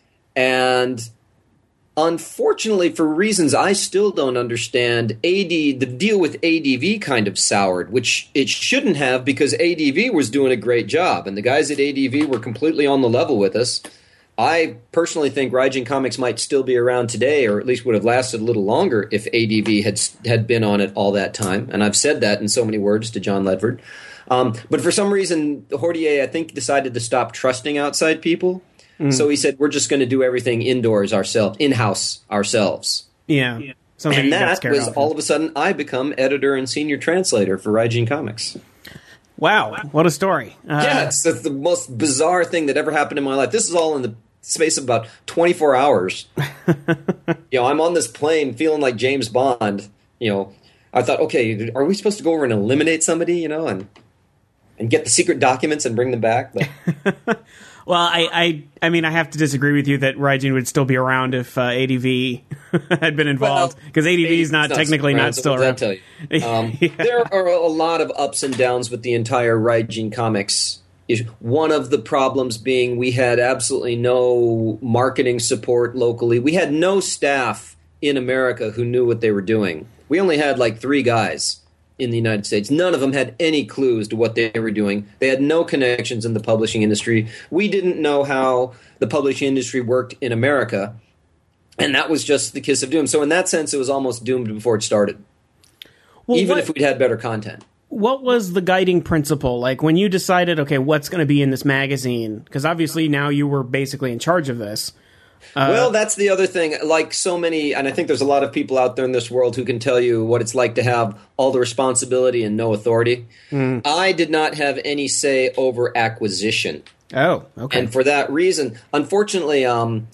And unfortunately, for reasons I still don't understand, A D the deal with A D V kind of soured, which it shouldn't have, because A D V was doing a great job, and the guys at A D V were completely on the level with us. I personally think Raijin Comics might still be around today, or at least would have lasted a little longer if A D V had had been on it all that time. And I've said that in so many words to John Ledford. Um, but for some reason, Hordier, I think, decided to stop trusting outside people. Mm. So he said, we're just going to do everything indoors ourselves, in-house ourselves. Yeah. yeah. And that was all of a sudden I become editor and senior translator for Raijin Comics. Wow. What a story. Uh, yeah, it's, it's the most bizarre thing that ever happened in my life. This is all in the space of about twenty-four hours. You know, I'm on this plane feeling like James Bond. You know, I thought, okay, are we supposed to go over and eliminate somebody, you know, and and get the secret documents and bring them back? But, well, I, I I mean, I have to disagree with you that Raijin would still be around if uh, A D V had been involved, because well, A D V is not, not technically around, not still around. Tell you. Um, yeah. There are a lot of ups and downs with the entire Raijin Comics issue. One of the problems being we had absolutely no marketing support locally. We had no staff in America who knew what they were doing. We only had like three guys in the United States. None of them had any clues to what they were doing. They had no connections in the publishing industry. We didn't know how the publishing industry worked in America, and that was just the kiss of doom. So in that sense, it was almost doomed before it started, well, even what, if we'd had better content. What was the guiding principle? Like when you decided, okay, what's going to be in this magazine? Because obviously now you were basically in charge of this. Uh, well, that's the other thing. Like so many, and I think there's a lot of people out there in this world who can tell you what it's like to have all the responsibility and no authority. Mm. I did not have any say over acquisition. Oh, okay. And for that reason, unfortunately, um,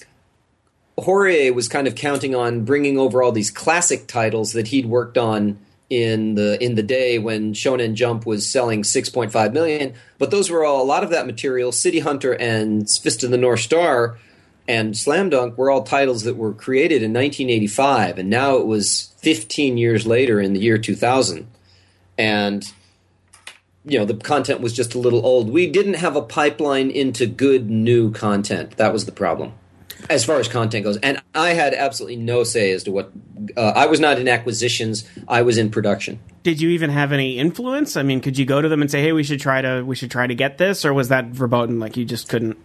Hordier was kind of counting on bringing over all these classic titles that he'd worked on in the in the day when Shonen Jump was selling six point five million. But those were all, a lot of that material, City Hunter and Fist of the North Star and Slam Dunk were all titles that were created in nineteen eighty-five, and now it was fifteen years later in the year two thousand. And, you know, the content was just a little old. We didn't have a pipeline into good new content. That was the problem, as far as content goes. And I had absolutely no say as to what... Uh, I was not in acquisitions. I was in production. Did you even have any influence? I mean, could you go to them and say, hey, we should try to we should try to get this? Or was that verboten, like you just couldn't...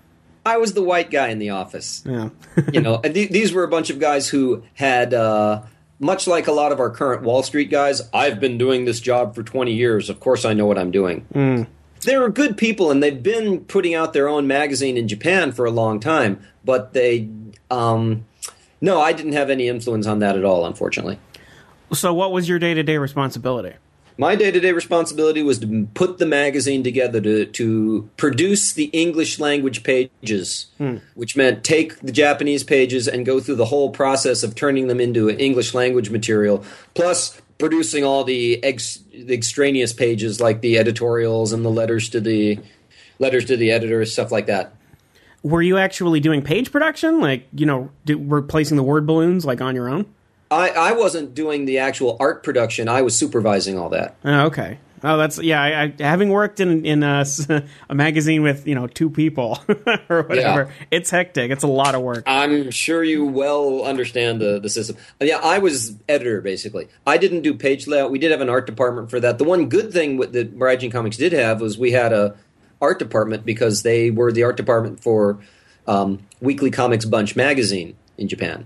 I was the white guy in the office. Yeah. You know, th- these were a bunch of guys who had, uh, much like a lot of our current Wall Street guys, I've been doing this job for twenty years. Of course I know what I'm doing. Mm. They were good people, and they've been putting out their own magazine in Japan for a long time. But they, um, no, I didn't have any influence on that at all, unfortunately. So what was your day-to-day responsibility? My day-to-day responsibility was to put the magazine together to, to produce the English language pages, hmm. which meant take the Japanese pages and go through the whole process of turning them into English language material, plus producing all the, ex, the extraneous pages like the editorials and the letters to the letters to the editors, stuff like that. Were you actually doing page production, like, you know, do, replacing the word balloons, like on your own? I, I wasn't doing the actual art production. I was supervising all that. Oh, okay. Oh, that's yeah. I, I having worked in in a, a magazine with you know two people or whatever, yeah. It's hectic. It's a lot of work. I'm sure you well understand the the system. Yeah, I was editor basically. I didn't do page layout. We did have an art department for that. The one good thing with, that Raijin Comics did have was we had a art department because they were the art department for um, Weekly Comics Bunch magazine in Japan.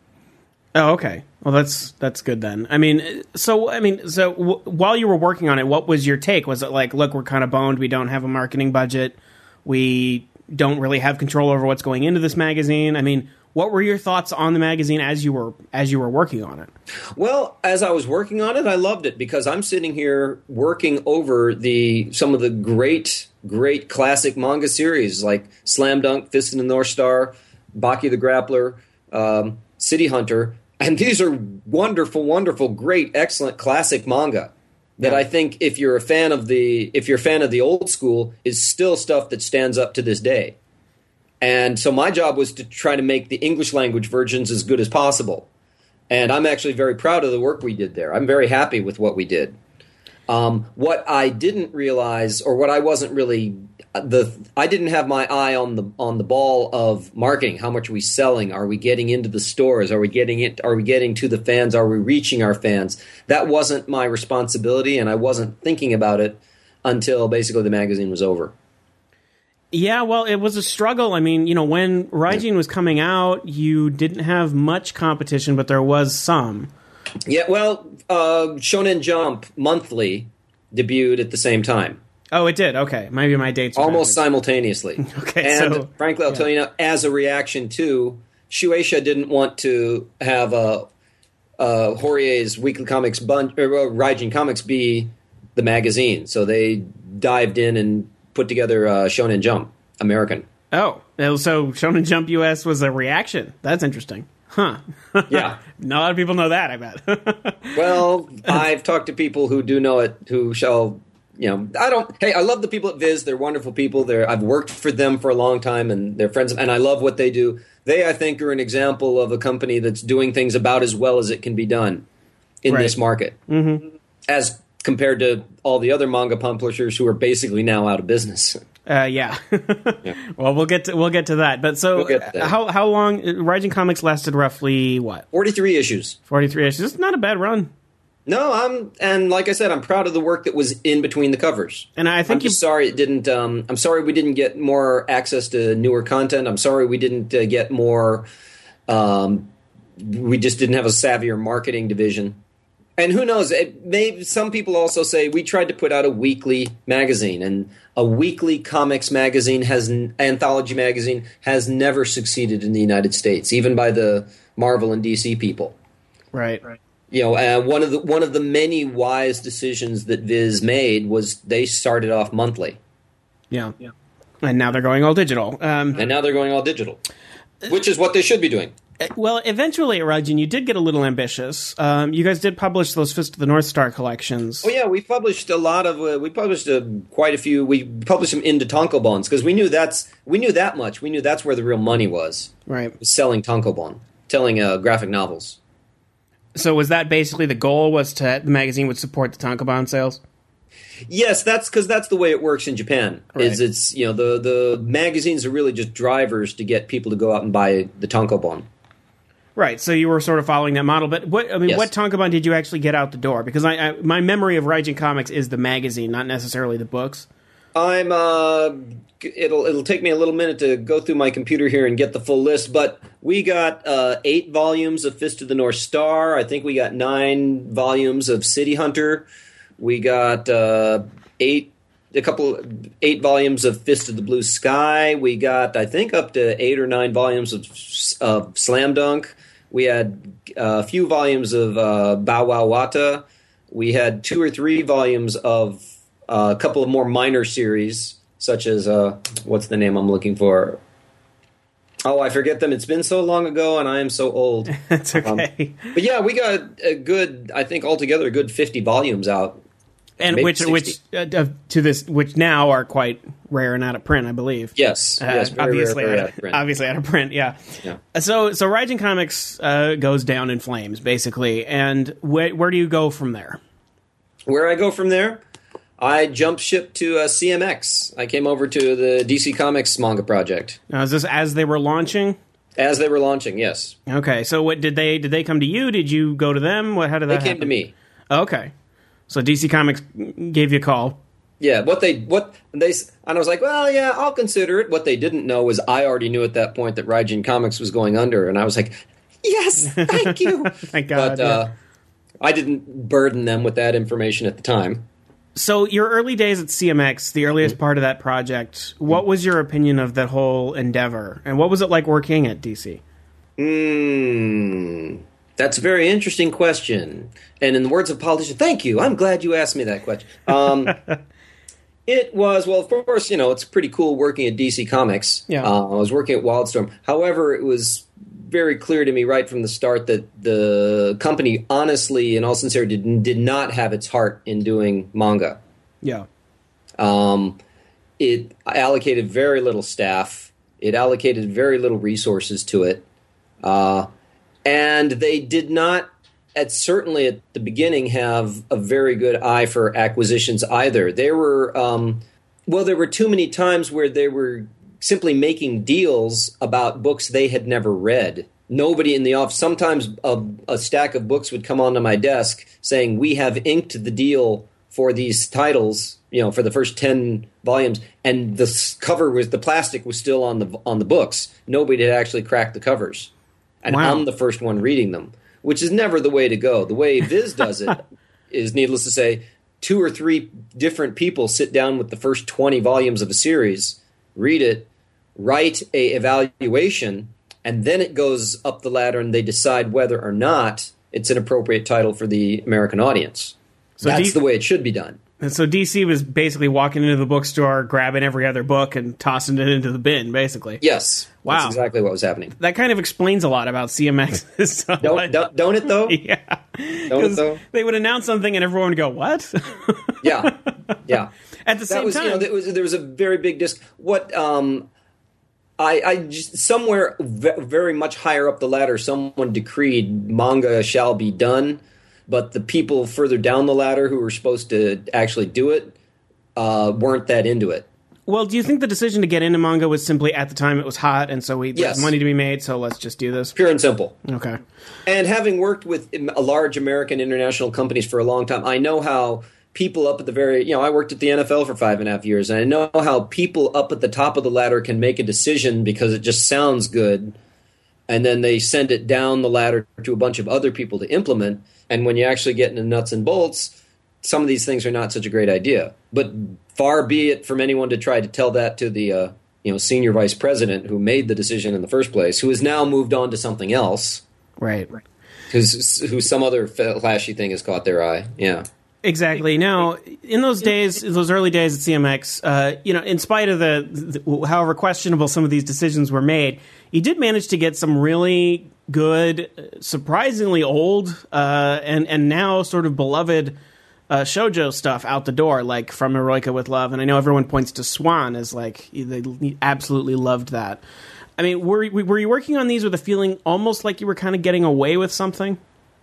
Oh, okay. Well, that's that's good then. I mean, so I mean, so w- while you were working on it, what was your take? Was it like, look, we're kind of boned. We don't have a marketing budget. We don't really have control over what's going into this magazine. I mean, what were your thoughts on the magazine as you were as you were working on it? Well, as I was working on it, I loved it because I'm sitting here working over the some of the great, great classic manga series like Slam Dunk, Fist of the North Star, Baki the Grappler, um, City Hunter, and these are wonderful, wonderful, great, excellent classic manga that Yeah. I think if you're a fan of the if you're a fan of the old school is still stuff that stands up to this day. And so my job was to try to make the English language versions as good as possible. And I'm actually very proud of the work we did there. I'm very happy with what we did. Um, what I didn't realize, or what I wasn't really, the I didn't have my eye on the on the ball of marketing. How much are we selling? Are we getting into the stores? Are we getting it? Are we getting to the fans? Are we reaching our fans? That wasn't my responsibility, and I wasn't thinking about it until basically the magazine was over. Yeah, well, it was a struggle. I mean, you know, when Raijin was coming out, you didn't have much competition, but there was some. Yeah, well, uh, Shonen Jump Monthly debuted at the same time. Oh, it did? Okay. Maybe my dates were Almost backwards. simultaneously. Okay, and so- frankly, I'll yeah. tell you now, as a reaction to, Shueisha didn't want to have uh, uh, Horier's Weekly Comics, bun- or uh, Raijin Comics be the magazine. So they dived in and put together uh, Shonen Jump American. Oh, so Shonen Jump U S was a reaction. That's interesting. Huh. Yeah. Not a lot of people know that, I bet. Well, I've talked to people who do know it, who shall, you know, I don't, hey, I love the people at Viz. They're wonderful people. They're, I've worked for them for a long time, and they're friends, and I love what they do. They, I think, are an example of a company that's doing things about as well as it can be done in Right. this market, mm-hmm. as compared to all the other manga publishers who are basically now out of business. Uh, yeah. Well, we'll get to we'll get to that. But so, We'll get to that. how how long? Raijin Comics lasted roughly what? forty-three issues. Forty-three issues. It's not a bad run. No, I'm, and like I said, I'm proud of the work that was in between the covers. And I think I'm just you. sorry it didn't. Um, I'm sorry we didn't get more access to newer content. I'm sorry we didn't uh, get more. Um, we just didn't have a savvier marketing division. And who knows? It may, some people also say we tried to put out a weekly magazine, and a weekly comics magazine has anthology magazine has never succeeded in the United States, even by the Marvel and D C people. Right. Right. You know, uh, one of the one of the many wise decisions that Viz made was they started off monthly, Yeah. Yeah. And now they're going all digital. Um, and now they're going all digital, which is what they should be doing. well, eventually, at Raijin, you did get a little ambitious. Um, you guys did publish those Fist of the North Star collections. Oh yeah, we published a lot of. Uh, we published uh, quite a few. We published them into tankobons because we knew that's we knew that much. We knew that's where the real money was. Right. Was selling tankobon, telling uh, graphic novels. So was that basically the goal? Was to the magazine would support the tankobon sales? Yes, that's because that's the way it works in Japan. Right. Is it's you know the the magazines are really just drivers to get people to go out and buy the tankobon. Right, so you were sort of following that model, but what I mean, Yes. what tankobon did you actually get out the door? Because I, I my memory of Raijin Comics is the magazine, not necessarily the books. I'm uh it'll it'll take me a little minute to go through my computer here and get the full list, but we got uh eight volumes of Fist of the North Star. I think we got nine volumes of City Hunter. We got uh eight a couple eight volumes of Fist of the Blue Sky. We got I think up to eight or nine volumes of of Slam Dunk. We had uh, a few volumes of uh, Bow Wow Wata. We had two or three volumes of uh, a couple of more minor series, such as, uh, what's the name I'm looking for? Oh, I forget them. It's been so long ago, and I am so old. That's okay. Um, but yeah, we got a good, I think altogether, a good fifty volumes out. and maybe which sixty. which uh, uh, to this which now are quite rare and out of print, I believe. Yes, Uh, yes, very obviously, rare, very out out of, of print. obviously out of print. Yeah. Yeah. So so Raijin Comics uh, goes down in flames, basically, and wh- where do you go from there? Where I go from there, I jumped ship to uh, C M X. I came over to the D C Comics manga project Now, is this as they were launching? as they were launching. Yes, Okay, so what did they did they come to you? Did you go to them? What how did they that came happen? to me. Okay, so D C Comics gave you a call. Yeah, what they what they and I was like, well, yeah, I'll consider it. What they didn't know is I already knew at that point that Raijin Comics was going under, and I was like, yes, thank you. Thank God. But uh, I didn't burden them with that information at the time. So your early days at C M X, the earliest part of that project, what was your opinion of that whole endeavor? And what was it like working at D C? Hmm, that's a very interesting question. And in the words of a politician, thank you. I'm glad you asked me that question. Um, it was, well, of course, you know, it's pretty cool working at D C Comics. Yeah. Uh, I was working at Wildstorm. However, it was very clear to me right from the start that the company, honestly, in all sincerity, did, did not have its heart in doing manga. Yeah. Um, it allocated very little staff. It allocated very little resources to it. Uh, and they did not, at certainly at the beginning, have a very good eye for acquisitions either. There were, um, well, there were too many times where they were simply making deals about books they had never read. Nobody in the office, sometimes a, a stack of books would come onto my desk saying, we have inked the deal for these titles, you know, for the first ten volumes, and the cover was, the plastic was still on the on the books. Nobody had actually cracked the covers. And Wow. I'm the first one reading them, which is never the way to go. The way Viz does it is, needless to say, two or three different people sit down with the first twenty volumes of a series, read it, write a evaluation, and then it goes up the ladder and they decide whether or not it's an appropriate title for the American audience. So That's D- the way it should be done. And so D C was basically walking into the bookstore, grabbing every other book, and tossing it into the bin, basically. Yes. Wow. That's exactly what was happening. That kind of explains a lot about C M X. So Don't, don't, don't it, though? yeah. Don't it, though? They would announce something and everyone would go, what? Yeah. Yeah. At the same that was, time. you know, there was, there was a very big disc. What, um, I, I just, somewhere v- very much higher up the ladder, someone decreed manga shall be done, but the people further down the ladder who were supposed to actually do it uh, weren't that into it. Well, do you think the decision to get into manga was simply at the time it was hot, and so we Yes. there's money to be made, so let's just do this? Pure and simple. Okay. And having worked with a large American international companies for a long time, I know how people up at the very, you know, I worked at the N F L for five and a half years, and I know how people up at the top of the ladder can make a decision because it just sounds good, and then they send it down the ladder to a bunch of other people to implement, and when you actually get into nuts and bolts, some of these things are not such a great idea. But far be it from anyone to try to tell that to the uh, you know, senior vice president who made the decision in the first place, who has now moved on to something else, Right. who's, who some other flashy thing has caught their eye. Yeah. Exactly. Now, in those days, those early days at C M X, uh, you know, in spite of the, the, however questionable some of these decisions were made, you did manage to get some really good, surprisingly old, uh, and and now sort of beloved uh, shoujo stuff out the door, like From Eroica with Love. And I know everyone points to Swan as like they absolutely loved that. I mean, were were you working on these with a feeling almost like you were kind of getting away with something?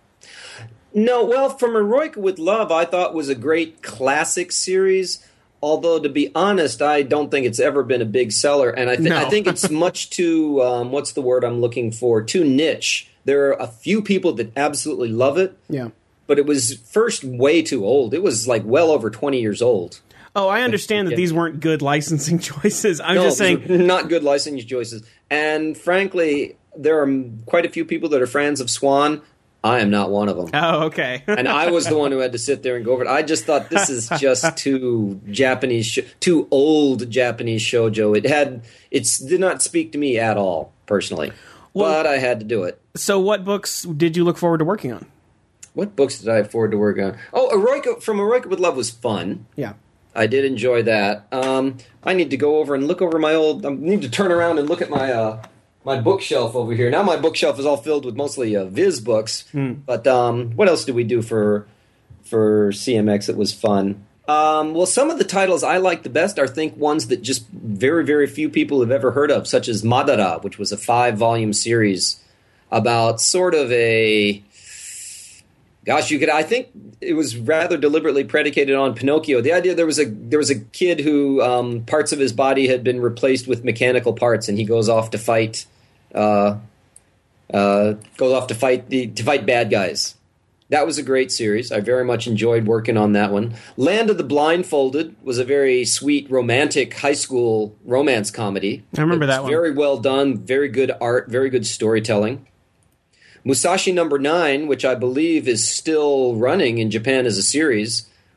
No, well, From Eroica with Love, I thought was a great classic series. Although, to be honest, I don't think it's ever been a big seller, and I, th- No. I think it's much too um, what's the word I'm looking for? Too niche. There are a few people that absolutely love it, Yeah. but it was first way too old. It was like well over twenty years old. Oh, I understand that these weren't good licensing choices. I'm No, just saying. these were not good licensing choices. And frankly, there are quite a few people that are fans of Swan. I am not one of them. Oh, okay. And I was the one who had to sit there and go over it. I just thought this is just too Japanese, sh- too old Japanese shoujo. It had, it did not speak to me at all, personally. Well- but I had to do it. So, what books did you look forward to working on? What books did I afford to work on? Oh, Eroica, From Eroica with Love was fun. Yeah. I did enjoy that. Um, I need to go over and look over my old. I need to turn around and look at my uh, my bookshelf over here. Now my bookshelf is all filled with mostly uh, Viz books. But um, what else did we do for for C M X that was fun? Um, well, some of the titles I like the best are, think, ones that just very, very few people have ever heard of, such as Madara, which was a five-volume series about sort of a... Gosh, you could. I think it was rather deliberately predicated on Pinocchio. The idea there was a there was a kid who um, parts of his body had been replaced with mechanical parts, and he goes off to fight. Uh, uh, goes off to fight the to fight bad guys. That was a great series. I very much enjoyed working on that one. Land of the Blindfolded was a very sweet, romantic high school romance comedy. I remember It was that one. Very well done. Very good art. Very good storytelling. Musashi Number Nine, which I believe is still running in Japan as a series,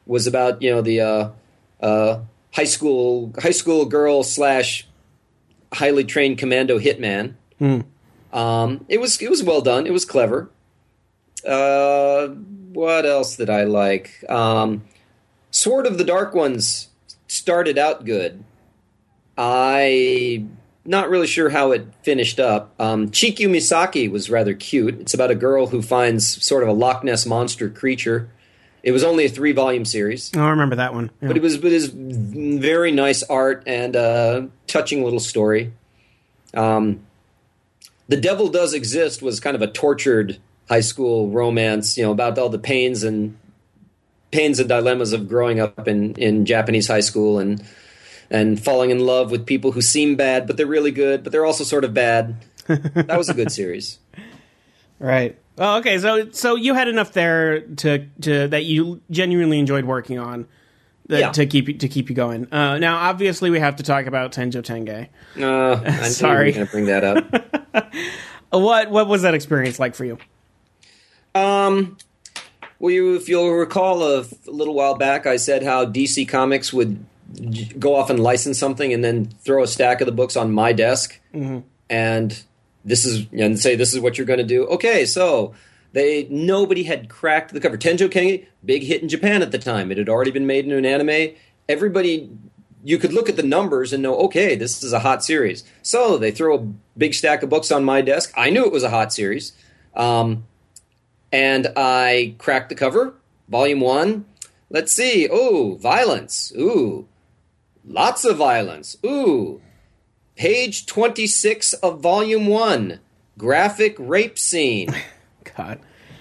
was about, you know, the uh, uh, high school high school girl slash highly trained commando hitman. Mm. Um, it was it was well done. It was clever. Uh, what else did I like? Um, Sword of the Dark Ones started out good. I not really sure how it finished up. Um, Chikyu Misaki was rather cute. It's about a girl who finds sort of a Loch Ness monster creature. It was only a three volume series. Oh, I remember that one. Yeah. But it was but it was very nice art and a touching little story. Um, The Devil Does Exist was kind of a tortured high school romance, you know, about all the pains and pains and dilemmas of growing up in, in Japanese high school and and falling in love with people who seem bad, but they're really good, but they're also sort of bad. That was a good series. Right. Oh, okay. So so you had enough there to to that you genuinely enjoyed working on that, Yeah. to keep you- to keep you going. Uh, now, obviously, we have to talk about Tenjo Tenge. Uh, I Sorry. knew you were going to bring that up. What what was that experience like for you? Um, well, you, if you'll recall, a, f- a little while back, I said how D C Comics would j- go off and license something and then throw a stack of the books on my desk, Mm-hmm. and this is and say this is what you're going to do. Okay, so they nobody had cracked the cover. Tenjo Tenge, big hit in Japan at the time. It had already been made into an anime. Everybody. You could look at the numbers and know, okay, this is a hot series. So they throw a big stack of books on my desk. I knew it was a hot series. Um, and I cracked the cover, volume one. Let's see. Oh, violence. Ooh, lots of violence. Ooh, page twenty-six of volume one, graphic rape scene. God.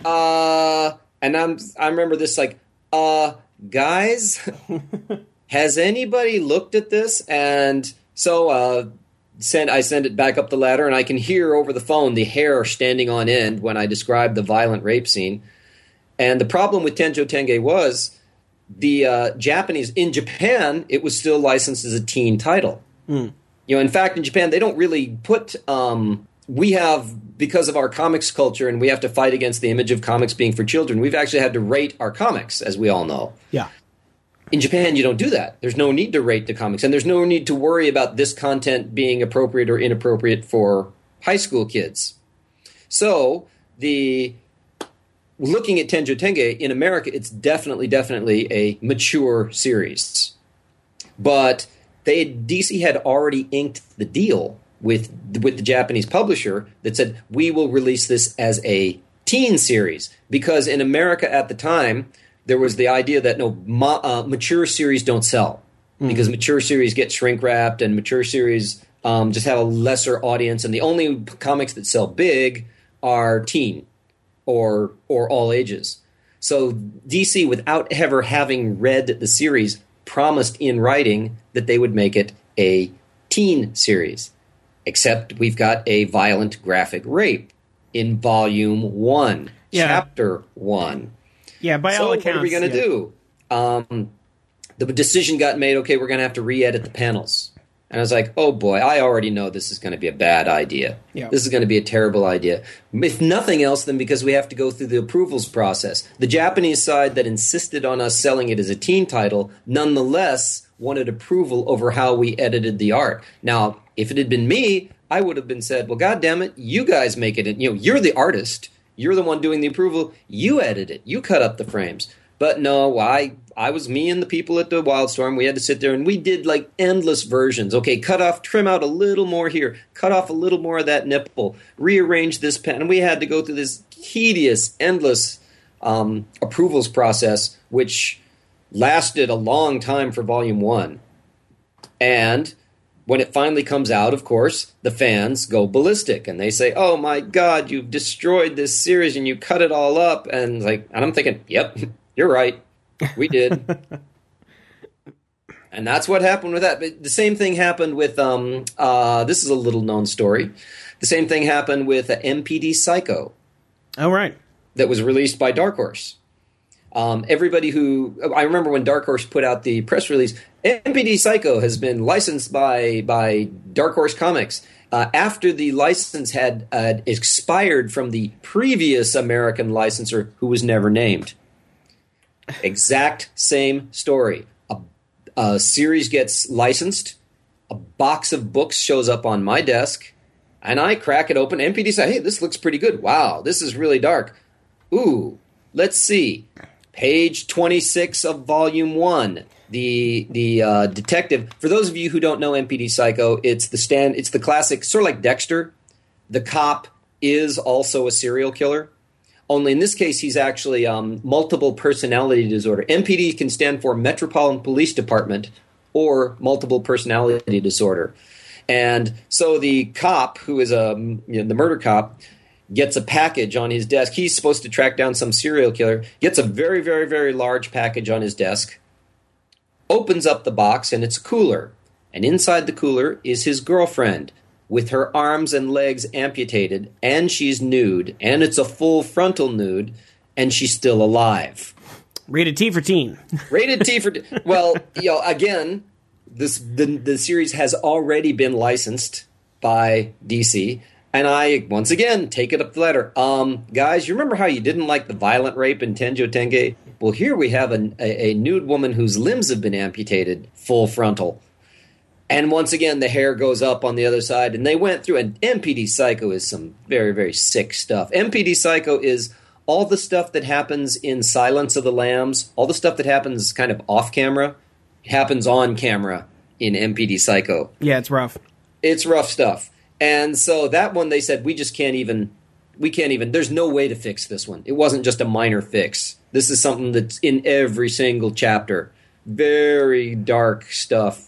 Uh, and I'm, I remember this like, uh, guys... Has anybody looked at this? And so uh, send, I send it back up the ladder, and I can hear over the phone the hair standing on end when I describe the violent rape scene. And the problem with Tenjo Tenge was the uh, Japanese, in Japan, it was still licensed as a teen title. Mm. You know, in fact, in Japan, they don't really put. Um, we have, because of our comics culture, and we have to fight against the image of comics being for children. We've actually had to rate our comics, as we all know. Yeah. In Japan, you don't do that. There's no need to rate the comics, and there's no need to worry about this content being appropriate or inappropriate for high school kids. So, the looking at Tenjo Tenge, in America, it's definitely, definitely a mature series. But they D C had already inked the deal with with the Japanese publisher that said, we will release this as a teen series. Because in America at the time, there was the idea that no ma, uh, mature series don't sell because mature series get shrink wrapped and mature series um, just have a lesser audience, and the only comics that sell big are teen or or all ages. So D C, without ever having read the series, promised in writing that they would make it a teen series. Except we've got a violent graphic rape in volume one, Yeah. chapter one. Yeah, by So all accounts. what are we going to yeah. do? Um, the decision got made, okay, we're going to have to re-edit the panels. And I was like, oh boy, I already know this is going to be a bad idea. Yeah. This is going to be a terrible idea. If nothing else, then because we have to go through the approvals process. The Japanese side that insisted on us selling it as a teen title, nonetheless wanted approval over how we edited the art. Now, if it had been me, I would have been said, well, God damn it, you guys make it. You know, you're the artist. You're the one doing the approval. You edit it. You cut up the frames. But no, I I was me and the people at the Wildstorm. We had to sit there and we did like endless versions. Okay, cut off, trim out a little more here. Cut off a little more of that nipple. Rearrange this pen. And we had to go through this tedious, endless um, approvals process, which lasted a long time for Volume one. And when it finally comes out, of course, the fans go ballistic and they say, oh my God, you've destroyed this series and you cut it all up. And like, and I'm thinking, yep, you're right. We did. And that's what happened with that. But the same thing happened with, um, uh, this is a little known story. The same thing happened with uh, M P D Psycho. Oh, right. That was released by Dark Horse. Um, everybody who I remember when Dark Horse put out the press release, M P D Psycho has been licensed by by Dark Horse Comics uh, after the license had uh, expired from the previous American licensor who was never named. Exact same story. A, a series gets licensed, a box of books shows up on my desk, and I crack it open. M P D says, hey, this looks pretty good. Wow, this is really dark. Ooh, let's see. Page twenty-six of volume one. The the uh, detective. For those of you who don't know M P D Psycho, it's the stand. It's the classic, sort of like Dexter. The cop is also a serial killer. Only in this case, he's actually um, multiple personality disorder. M P D can stand for Metropolitan Police Department or multiple personality disorder. And so the cop, who is a you know, the murder cop, gets a package on his desk. He's supposed to track down some serial killer. Gets a very, very, very large package on his desk. Opens up the box, and it's a cooler. And inside the cooler is his girlfriend with her arms and legs amputated, and she's nude, and it's a full frontal nude, and she's still alive. Rated T for teen. Rated T for... Well, you know, again, this the, the series has already been licensed by D C, and I, once again, take it up the ladder. Um, guys, you remember how you didn't like the violent rape in Tenjo Tenge? Well, here we have a, a, a nude woman whose limbs have been amputated, full frontal. And once again, the hair goes up on the other side. And they went through, and M P D Psycho is some very, very sick stuff. M P D Psycho is all the stuff that happens in Silence of the Lambs, all the stuff that happens kind of off camera, happens on camera in M P D Psycho. Yeah, it's rough. It's rough stuff. And so that one, they said, we just can't even, we can't even, there's no way to fix this one. It wasn't just a minor fix. This is something that's in every single chapter. Very dark stuff.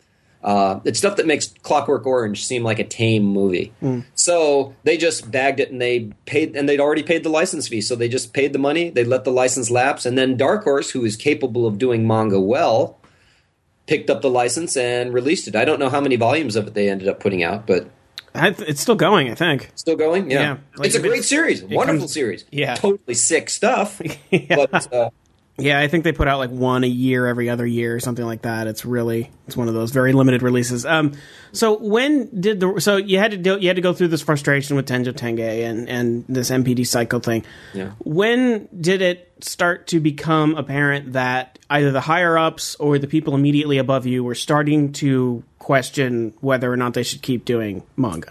Uh, it's stuff that makes Clockwork Orange seem like a tame movie. Mm. So they just bagged it, and they paid, and they'd already paid the license fee. So they just paid the money. They let the license lapse, and then Dark Horse, who is capable of doing manga well, picked up the license and released it. I don't know how many volumes of it they ended up putting out, but I th- it's still going. I think still going. Yeah, yeah. Like it's a great series, wonderful comes, series. Yeah, totally sick stuff. yeah. But, uh, yeah, I think they put out like one a year every other year or something like that. It's really it's one of those very limited releases. Um, so when did the so you had to do, you had to go through this frustration with Tenjo Tenge and and this M P D Psycho thing. Yeah. When did it start to become apparent that either the higher ups or the people immediately above you were starting to question whether or not they should keep doing manga?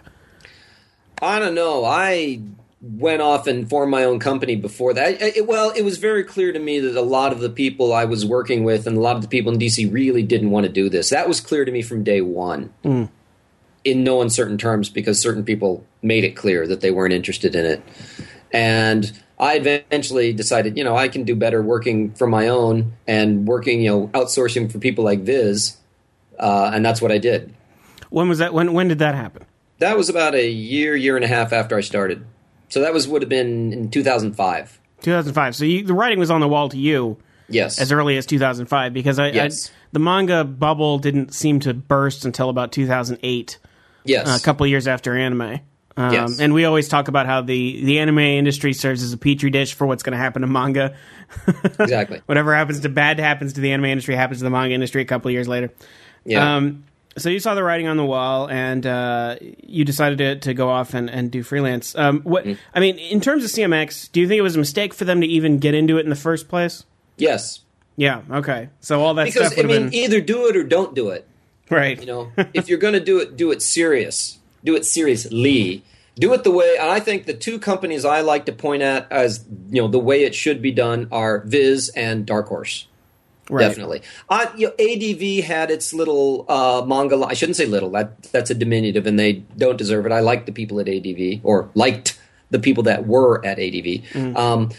I don't know. I went off and formed my own company before that. It, well, it was very clear to me that a lot of the people I was working with and a lot of the people in D C really didn't want to do this. That was clear to me from day one, mm. in no uncertain terms, because certain people made it clear that they weren't interested in it. And I eventually decided, you know, I can do better working for my own and working, you know, outsourcing for people like Viz, uh, and that's what I did. When was that? When when did that happen? That was about a year, year and a half after I started. So that was would have been in two thousand five. two thousand five. So you, the writing was on the wall to you, yes, as early as two thousand five, because I, yes. I, the manga bubble didn't seem to burst until about two thousand eight. Yes, uh, a couple of years after anime. Um, yes. And we always talk about how the, the anime industry serves as a petri dish for what's going to happen to manga. Exactly. Whatever happens to bad happens to the anime industry happens to the manga industry a couple of years later. Yeah. Um, so you saw the writing on the wall, and uh, you decided to, to go off and, and do freelance. Um, what mm. I mean, in terms of C M X, do you think it was a mistake for them to even get into it in the first place? Yes. Yeah. Okay. So all that because, stuff would I mean, have been either do it or don't do it. Right. You know, if you're going to do it, do it serious. Do it seriously. Do it the way. And I think the two companies I like to point at as you know the way it should be done are Viz and Dark Horse. Right. Definitely. Uh, you know, A D V had its little uh, manga. I shouldn't say little. That that's a diminutive, and they don't deserve it. I like the people at A D V, or liked the people that were at A D V. Mm. Um,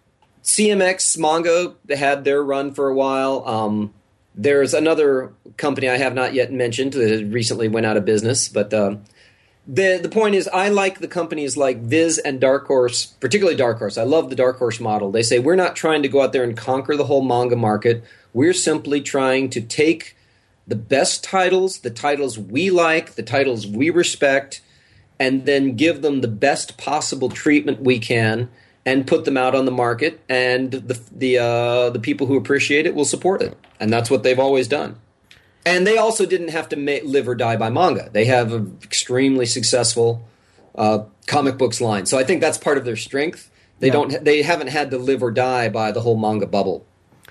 C M X manga had their run for a while. Um, there's another company I have not yet mentioned that recently went out of business, but. Um, The the point is, I like the companies like Viz and Dark Horse, particularly Dark Horse. I love the Dark Horse model. They say, we're not trying to go out there and conquer the whole manga market. We're simply trying to take the best titles, the titles we like, the titles we respect, and then give them the best possible treatment we can and put them out on the market. And the the uh, the people who appreciate it will support it. And that's what they've always done. And they also didn't have to ma- live or die by manga. They have an extremely successful uh, comic books line. So I think that's part of their strength. They yeah. don't. They haven't had to live or die by the whole manga bubble.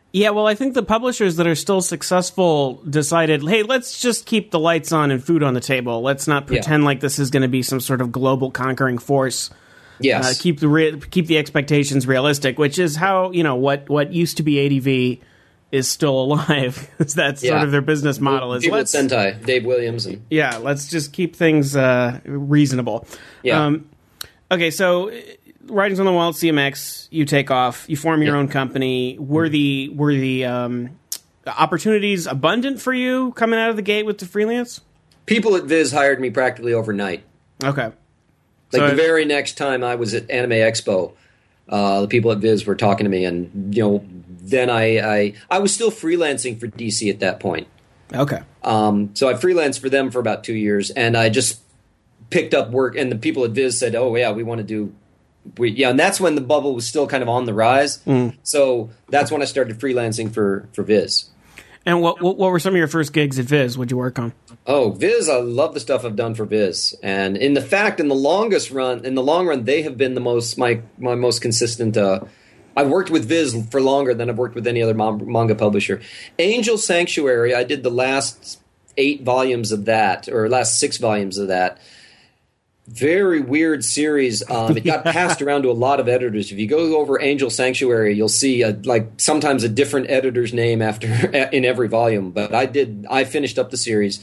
Yeah, well, I think the publishers that are still successful decided, hey, let's just keep the lights on and food on the table. Let's not pretend yeah. like this is going to be some sort of global conquering force. Yes. Uh, keep the re- keep the expectations realistic, which is how, you know, what, what used to be A D V is still alive. That's yeah. sort of their business model. Is People at Sentai, Dave Williams. And- yeah, let's just keep things uh, reasonable. Yeah. Um, okay, so Writings on the Wall at C M X, you take off, you form your yeah. own company. Were the were the um, opportunities abundant for you coming out of the gate with the freelance? People at Viz hired me practically overnight. Okay. Like so the very next time I was at Anime Expo, uh, the people at Viz were talking to me, and you know, then I I, I was still freelancing for D C at that point. Okay. Um, so I freelanced for them for about two years, and I just picked up work. And the people at Viz said, "Oh yeah, we want to do." We, yeah, and that's when the bubble was still kind of on the rise. Mm. So that's when I started freelancing for, for Viz. And what, what what were some of your first gigs at Viz? What'd you work on? Oh, Viz, I love the stuff I've done for Viz. And in the fact, in the longest run, in the long run, they have been the most my my most consistent. Uh, I've worked with Viz for longer than I've worked with any other manga publisher. Angel Sanctuary, I did the last eight volumes of that, or last six volumes of that. Very weird series. Um, it got passed around to a lot of editors. If you go over Angel Sanctuary, you'll see a, like sometimes a different editor's name after in every volume. But I did. I finished up the series.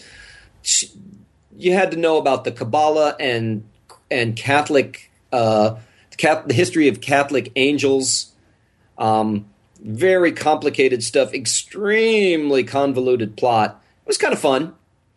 You had to know about the Kabbalah and and Catholic, uh, the history of Catholic angels. Um, very complicated stuff. Extremely convoluted plot. It was kind of fun.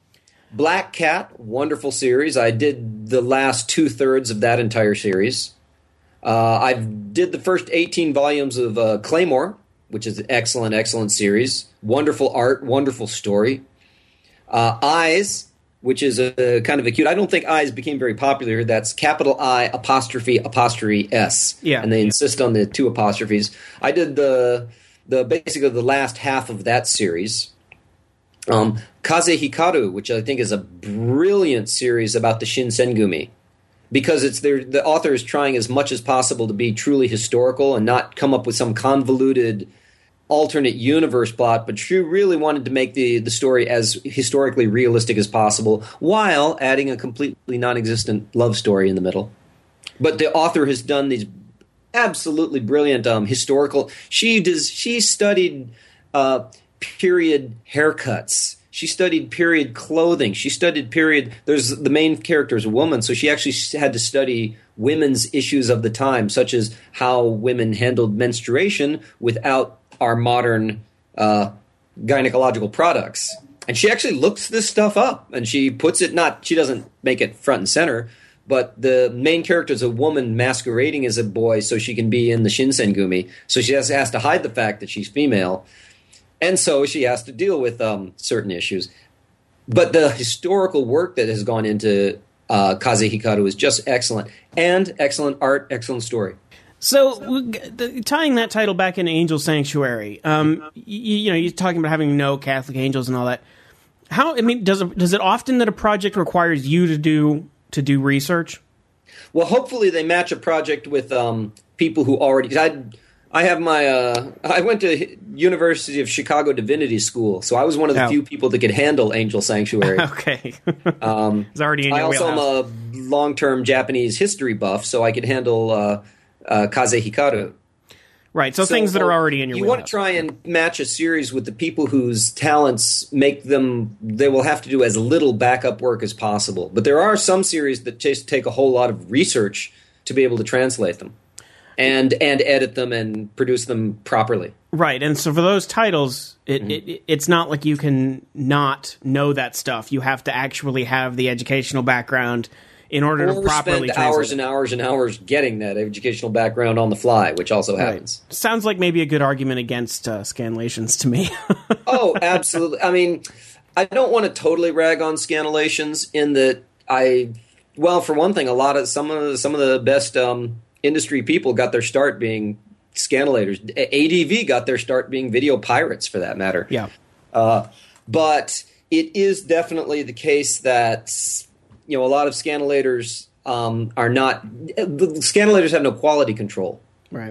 Black Cat, wonderful series. I did the last two-thirds of that entire series. Uh, I did the first eighteen volumes of uh, Claymore, which is an excellent, excellent series. Wonderful art, wonderful story. Uh, Eyes, which is a, a kind of a cute... I don't think Eyes became very popular. That's capital I, apostrophe, apostrophe S. Yeah. And they insist on the two apostrophes. I did the the basically the last half of that series. Um, Kaze Hikaru, which I think is a brilliant series about the Shinsengumi, because it's there. The author is trying as much as possible to be truly historical and not come up with some convoluted alternate universe plot, but she really wanted to make the, the story as historically realistic as possible while adding a completely non-existent love story in the middle. But the author has done these absolutely brilliant um, historical. She does. She studied. Uh, period haircuts. She studied period clothing. She studied period... There's the main character is a woman, so she actually had to study women's issues of the time, such as how women handled menstruation without our modern uh, gynecological products. And she actually looks this stuff up, and she puts it not... She doesn't make it front and center, but the main character is a woman masquerading as a boy so she can be in the Shinsengumi. So she has, has to hide the fact that she's female. And so she has to deal with um, certain issues. But the historical work that has gone into uh, Kaze Hikaru is just excellent. And excellent art, excellent story. So tying that title back into Angel Sanctuary, um, you, you know, you're talking about having no Catholic angels and all that. How, I mean, does it, does it often that a project requires you to do to do research? Well, hopefully they match a project with um, people who already... I, I have my. Uh, I went to University of Chicago Divinity School, so I was one of the oh. few people that could handle Angel Sanctuary. Okay, um, it's already in your I also wheelhouse. am a long-term Japanese history buff, so I could handle uh, uh, Kaze Hikaru. Right, so, so things that are already in your you wheelhouse. Want to try and match a series with the people whose talents make them. They will have to do as little backup work as possible. But there are some series that just take a whole lot of research to be able to translate them. And and edit them and produce them properly. Right, and so for those titles, it, mm-hmm. it it's not like you can not know that stuff. You have to actually have the educational background in order or to properly spend translate hours it. and hours and hours getting that educational background on the fly, which also right. happens. Sounds like maybe a good argument against uh, scanlations to me. Oh, absolutely. I mean, I don't want to totally rag on scanlations in that I, well, for one thing, a lot of some of the, some of the best. Um, Industry people got their start being scanlators. A D V got their start being video pirates, for that matter. Yeah. Uh, but it is definitely the case that, you know, a lot of scanlators um, are not. The scanlators have no quality control. Right.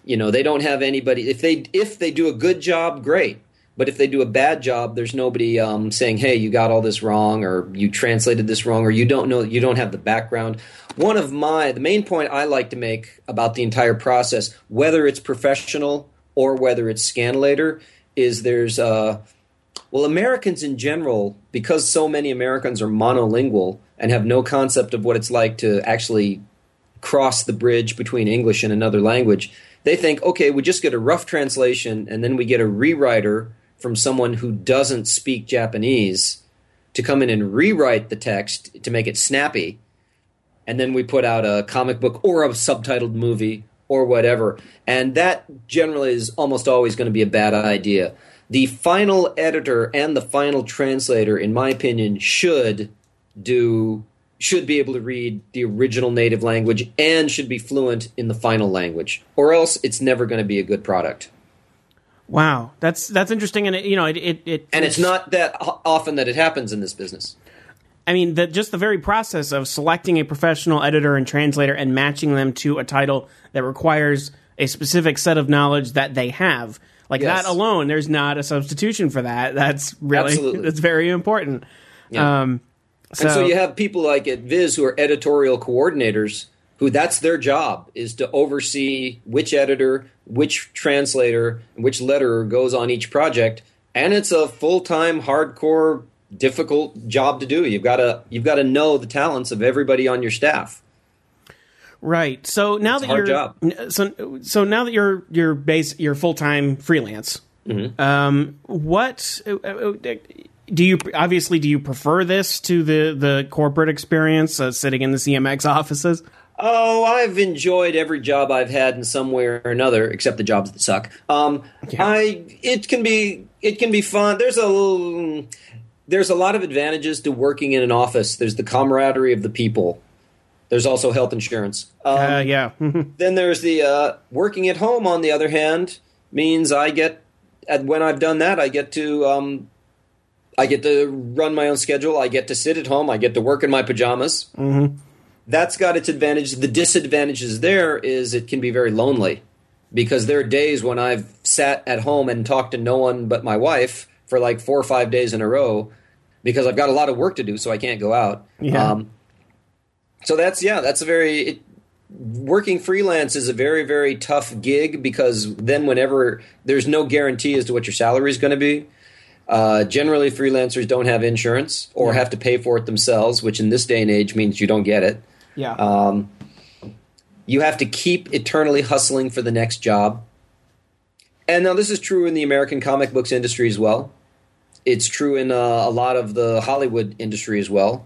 You know, they don't have anybody. If they if they do a good job, great. But if they do a bad job, there's nobody um, saying, "Hey, you got all this wrong," or "You translated this wrong," or "You don't know, you don't have the background." One of my the main point I like to make about the entire process, whether it's professional or whether it's Scanlator, is there's uh, well, Americans in general, because so many Americans are monolingual and have no concept of what it's like to actually cross the bridge between English and another language. They think, okay, we just get a rough translation and then we get a rewriter from someone who doesn't speak Japanese to come in and rewrite the text to make it snappy. And then we put out a comic book or a subtitled movie or whatever. And that generally is almost always going to be a bad idea. The final editor and the final translator, in my opinion, should do should be able to read the original native language and should be fluent in the final language, or else it's never going to be a good product. Wow, that's that's interesting, and it, you know, it, it, it and it's, it's not that often that it happens in this business. I mean, the, just the very process of selecting a professional editor and translator and matching them to a title that requires a specific set of knowledge that they have, like yes. that alone, there's not a substitution for that. That's really Absolutely. That's very important. Yeah. Um, So, and so you have people like at Viz who are editorial coordinators who that's their job, is to oversee which editor, which translator, which letterer goes on each project. And it's a full-time, hardcore, difficult job to do. You've got to you've got to know the talents of everybody on your staff. Right. So now it's that a hard you're job. so so now that you're you're base you're full-time freelance. Mm-hmm. Um, what do you obviously do you prefer this to the the corporate experience, uh, sitting in the C M X offices? Oh, I've enjoyed every job I've had in some way or another, except the jobs that suck. Um, yeah. I it can be it can be fun. There's a little, there's a lot of advantages to working in an office. There's the camaraderie of the people. There's also health insurance. Um, uh, yeah. Then there's the uh, working at home. On the other hand, means I get when I've done that, I get to. Um, I get to run my own schedule. I get to sit at home. I get to work in my pajamas. Mm-hmm. That's got its advantages. The disadvantages there is it can be very lonely, because there are days when I've sat at home and talked to no one but my wife for like four or five days in a row because I've got a lot of work to do, so I can't go out. Yeah. Um, so that's, yeah, that's a very... It, working freelance is a very, very tough gig, because then whenever... There's no guarantee as to what your salary is going to be. Uh, generally, freelancers don't have insurance or yeah. have to pay for it themselves, which in this day and age means you don't get it. Yeah. Um, you have to keep eternally hustling for the next job. And now this is true in the American comic books industry as well. It's true in uh, a lot of the Hollywood industry as well.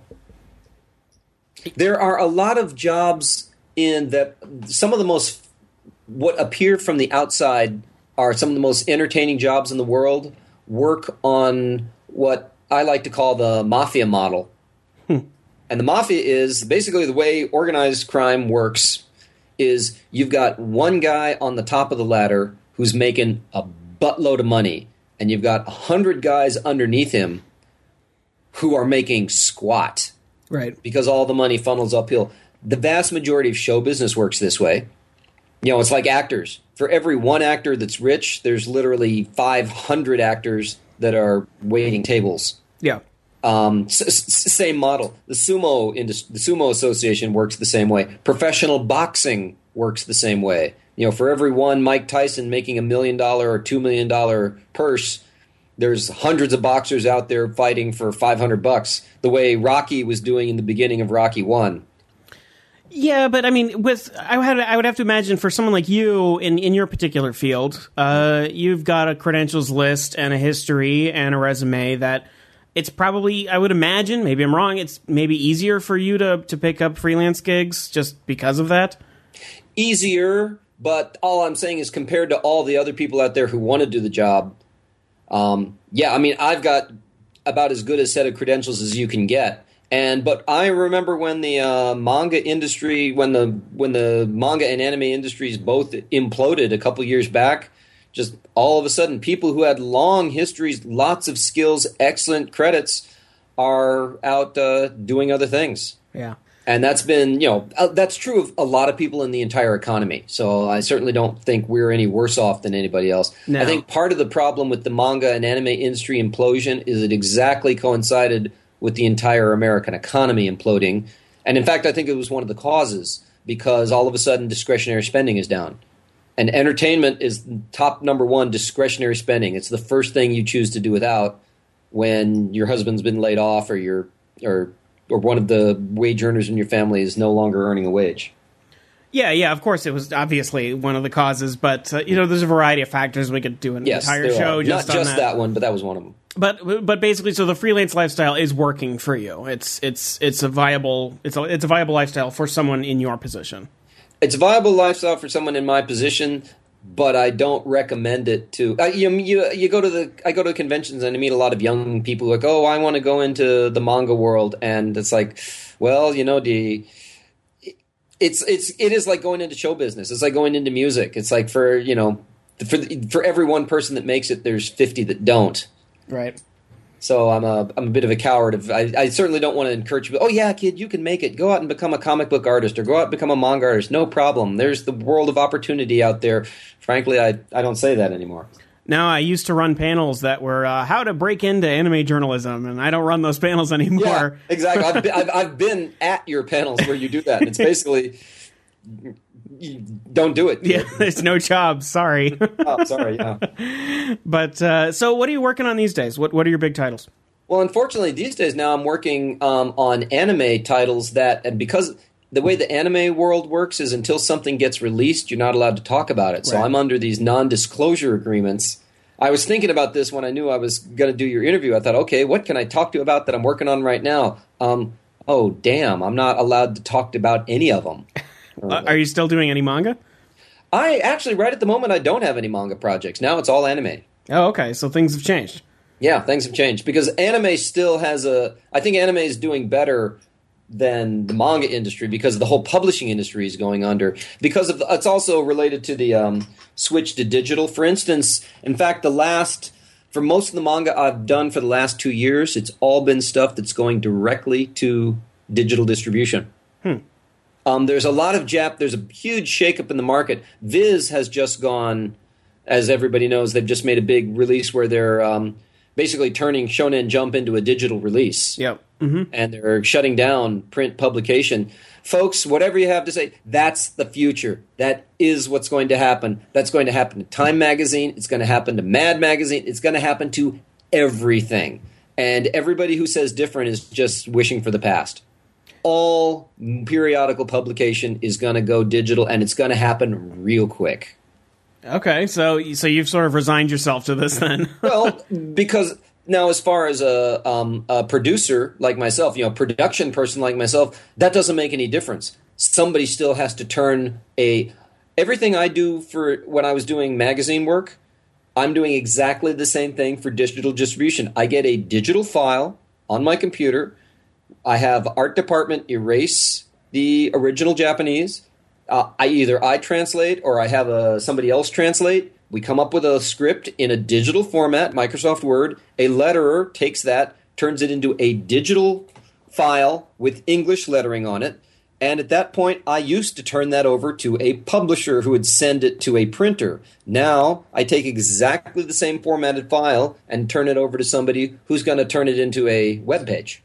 There are a lot of jobs in that some of the most, what appear from the outside are some of the most entertaining jobs in the world, work on what I like to call the mafia model. Hmm. And the mafia is basically the way organized crime works is you've got one guy on the top of the ladder who's making a buttload of money, and you've got a hundred guys underneath him who are making squat. Right. Because all the money funnels uphill. The vast majority of show business works this way. You know, it's like actors. For every one actor that's rich, there's literally five hundred actors that are waiting tables. Yeah. Um, s- s- same model. The sumo indus- the sumo association works the same way. Professional boxing works the same way. You know, for every one Mike Tyson making a million dollar or two million dollar purse, there's hundreds of boxers out there fighting for five hundred bucks, the way Rocky was doing in the beginning of Rocky One. Yeah, but I mean, with I would I would have to imagine for someone like you in, in your particular field, uh, you've got a credentials list and a history and a resume that it's probably, I would imagine, maybe I'm wrong, it's maybe easier for you to, to pick up freelance gigs just because of that? Easier, but all I'm saying is compared to all the other people out there who want to do the job, um, yeah, I mean, I've got about as good a set of credentials as you can get. And but I remember when the uh, manga industry, when the when the manga and anime industries both imploded a couple years back, just all of a sudden, people who had long histories, lots of skills, excellent credits, are out uh, doing other things. Yeah. And that's been, you know, uh, that's true of a lot of people in the entire economy. So I certainly don't think we're any worse off than anybody else. No. I think part of the problem with the manga and anime industry implosion is it exactly coincided with the entire American economy imploding. And in fact, I think it was one of the causes, because all of a sudden discretionary spending is down. And entertainment is top number one discretionary spending. It's the first thing you choose to do without when your husband's been laid off or your or or one of the wage earners in your family is no longer earning a wage. Yeah, yeah, of course it was obviously one of the causes, but uh, you know, there's a variety of factors. We could do an Yes, entire there show are. just Not on just that. that one, but that was one of them. But but basically, so the freelance lifestyle is working for you. It's it's it's a viable it's a it's a viable lifestyle for someone in your position. It's a viable lifestyle for someone in my position, but I don't recommend it to. Uh, you, you you go to the I go to conventions and I meet a lot of young people who are like, oh, I want to go into the manga world, and it's like, well, you know, the it's it's it is like going into show business. It's like going into music. It's like for you know for for every one person that makes it, there's fifty that don't. Right. So I'm a I'm a bit of a coward. Of, I, I certainly don't want to encourage people. Oh yeah, kid, you can make it. Go out and become a comic book artist, or go out and become a manga artist. No problem. There's the world of opportunity out there. Frankly, I I don't say that anymore. Now, I used to run panels that were uh, how to break into anime journalism, and I don't run those panels anymore. Yeah, exactly. I've been, I've, I've been at your panels where you do that. And it's basically you don't do it. Yeah, there's no job. Sorry. Oh, sorry. Yeah. But uh, so, what are you working on these days? What What are your big titles? Well, unfortunately, these days now I'm working um, on anime titles that, and because the way the anime world works is until something gets released, you're not allowed to talk about it. So Right. I'm under these non-disclosure agreements. I was thinking about this when I knew I was going to do your interview. I thought, okay, what can I talk to you about that I'm working on right now? Um, oh, damn, I'm not allowed to talk about any of them. Uh, are you still doing any manga? I actually, right at the moment, I don't have any manga projects. Now it's all anime. Oh, okay. So things have changed. Yeah, things have changed because anime still has a. I think anime is doing better than the manga industry because the whole publishing industry is going under. Because of the, it's also related to the um, switch to digital. For instance, in fact, the last for most of the manga I've done for the last two years, it's all been stuff that's going directly to digital distribution. Hmm. Um, there's a lot of Jap. There's a huge shakeup in the market. Viz has just gone, as everybody knows, they've just made a big release where they're um, basically turning Shonen Jump into a digital release. Yep. Mm-hmm. And they're shutting down print publication. Folks, whatever you have to say, that's the future. That is what's going to happen. That's going to happen to Time Magazine. It's going to happen to Mad Magazine. It's going to happen to everything. And everybody who says different is just wishing for the past. All periodical publication is going to go digital, and it's going to happen real quick. Okay, so so you've sort of resigned yourself to this then. Well, because now, as far as a, um, a producer like myself, you know, production person like myself, that doesn't make any difference. Somebody still has to turn a everything I do for when I was doing magazine work. I'm doing exactly the same thing for digital distribution. I get a digital file on my computer. I have art department erase the original Japanese. Uh, I either I translate or I have a, somebody else translate. We come up with a script in a digital format, Microsoft Word. A letterer takes that, turns it into a digital file with English lettering on it. And at that point, I used to turn that over to a publisher who would send it to a printer. Now, I take exactly the same formatted file and turn it over to somebody who's going to turn it into a web page.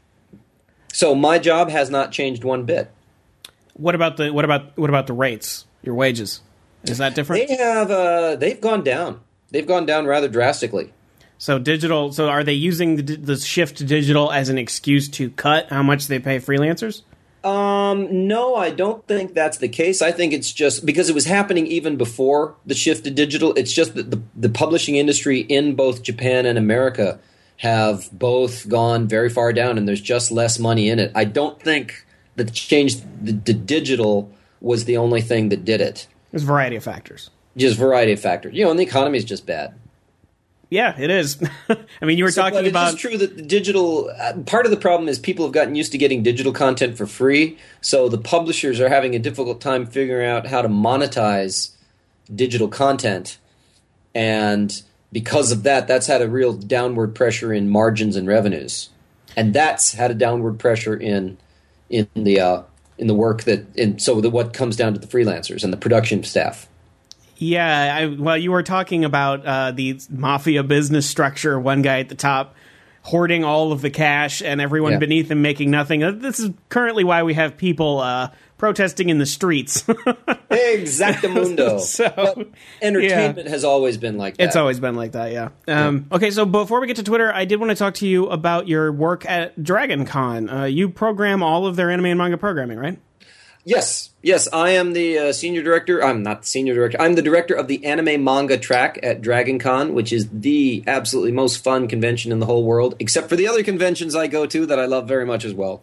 So my job has not changed one bit. What about the what about what about the rates? Your wages? Is that different? They have uh, they've gone down. They've gone down rather drastically. So digital. So are they using the, the shift to digital as an excuse to cut how much they pay freelancers? Um, no, I don't think that's the case. I think it's just because it was happening even before the shift to digital. It's just that the, the publishing industry in both Japan and America have both gone very far down, and there's just less money in it. I don't think that the change the, the digital was the only thing that did it. There's a variety of factors. Just variety of factors. You know, and the economy is just bad. Yeah, it is. I mean, you were So, talking but it's about just true that the digital uh, part of the problem is people have gotten used to getting digital content for free, so the publishers are having a difficult time figuring out how to monetize digital content, and because of that, that's had a real downward pressure in margins and revenues, and that's had a downward pressure in in the uh, in the work that, and so the, what comes down to the freelancers and the production staff. Yeah, I, well, you were talking about uh, the mafia business structure, one guy at the top hoarding all of the cash and everyone Yeah. beneath him making nothing. Uh, This is currently why we have people uh, protesting in the streets. Exactamundo. So, but entertainment has always been like that. It's always been like that, yeah. Um, okay, so before we get to Twitter, I did want to talk to you about your work at Dragon Con. Uh, you program all of their anime and manga programming, right? Yes, yes, I am the uh, senior director. I'm not the senior director. I'm the director of the anime manga track at Dragon Con, which is the absolutely most fun convention in the whole world, except for the other conventions I go to that I love very much as well.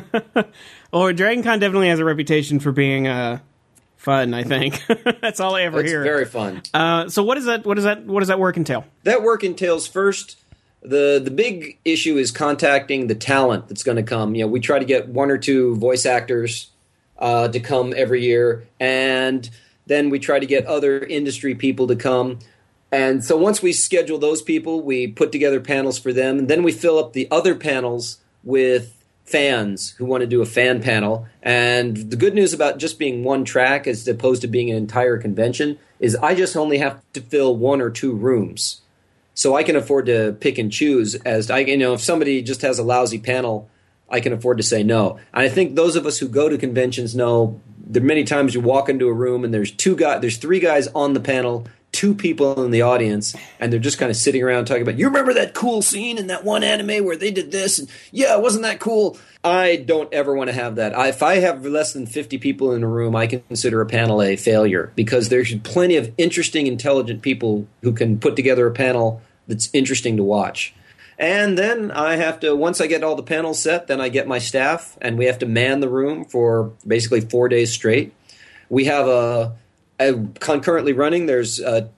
Well, Dragon Con definitely has a reputation for being uh, fun, I think. That's all I ever It's hear. very fun. Uh, so what is that? What does that? What does that work entail? That work entails first the the big issue is contacting the talent that's going to come. You know, we try to get one or two voice actors uh, to come every year, and then we try to get other industry people to come. And so once we schedule those people, we put together panels for them, and then we fill up the other panels with fans who want to do a fan panel. And the good news about just being one track as opposed to being an entire convention is I just only have to fill one or two rooms. So I can afford to pick and choose as I, you know, if somebody just has a lousy panel, I can afford to say no. And I think those of us who go to conventions know there are many times you walk into a room and there's two guys, there's three guys on the panel, two people in the audience, and they're just kind of sitting around talking about, you remember that cool scene in that one anime where they did this? And yeah, wasn't that cool? I don't ever want to have that. I, if I have less than fifty people in a room, I consider a panel a failure because there's plenty of interesting, intelligent people who can put together a panel that's interesting to watch. And then I have to, once I get all the panels set, then I get my staff, and we have to man the room for basically four days straight. We have a, a concurrently running, there's uh,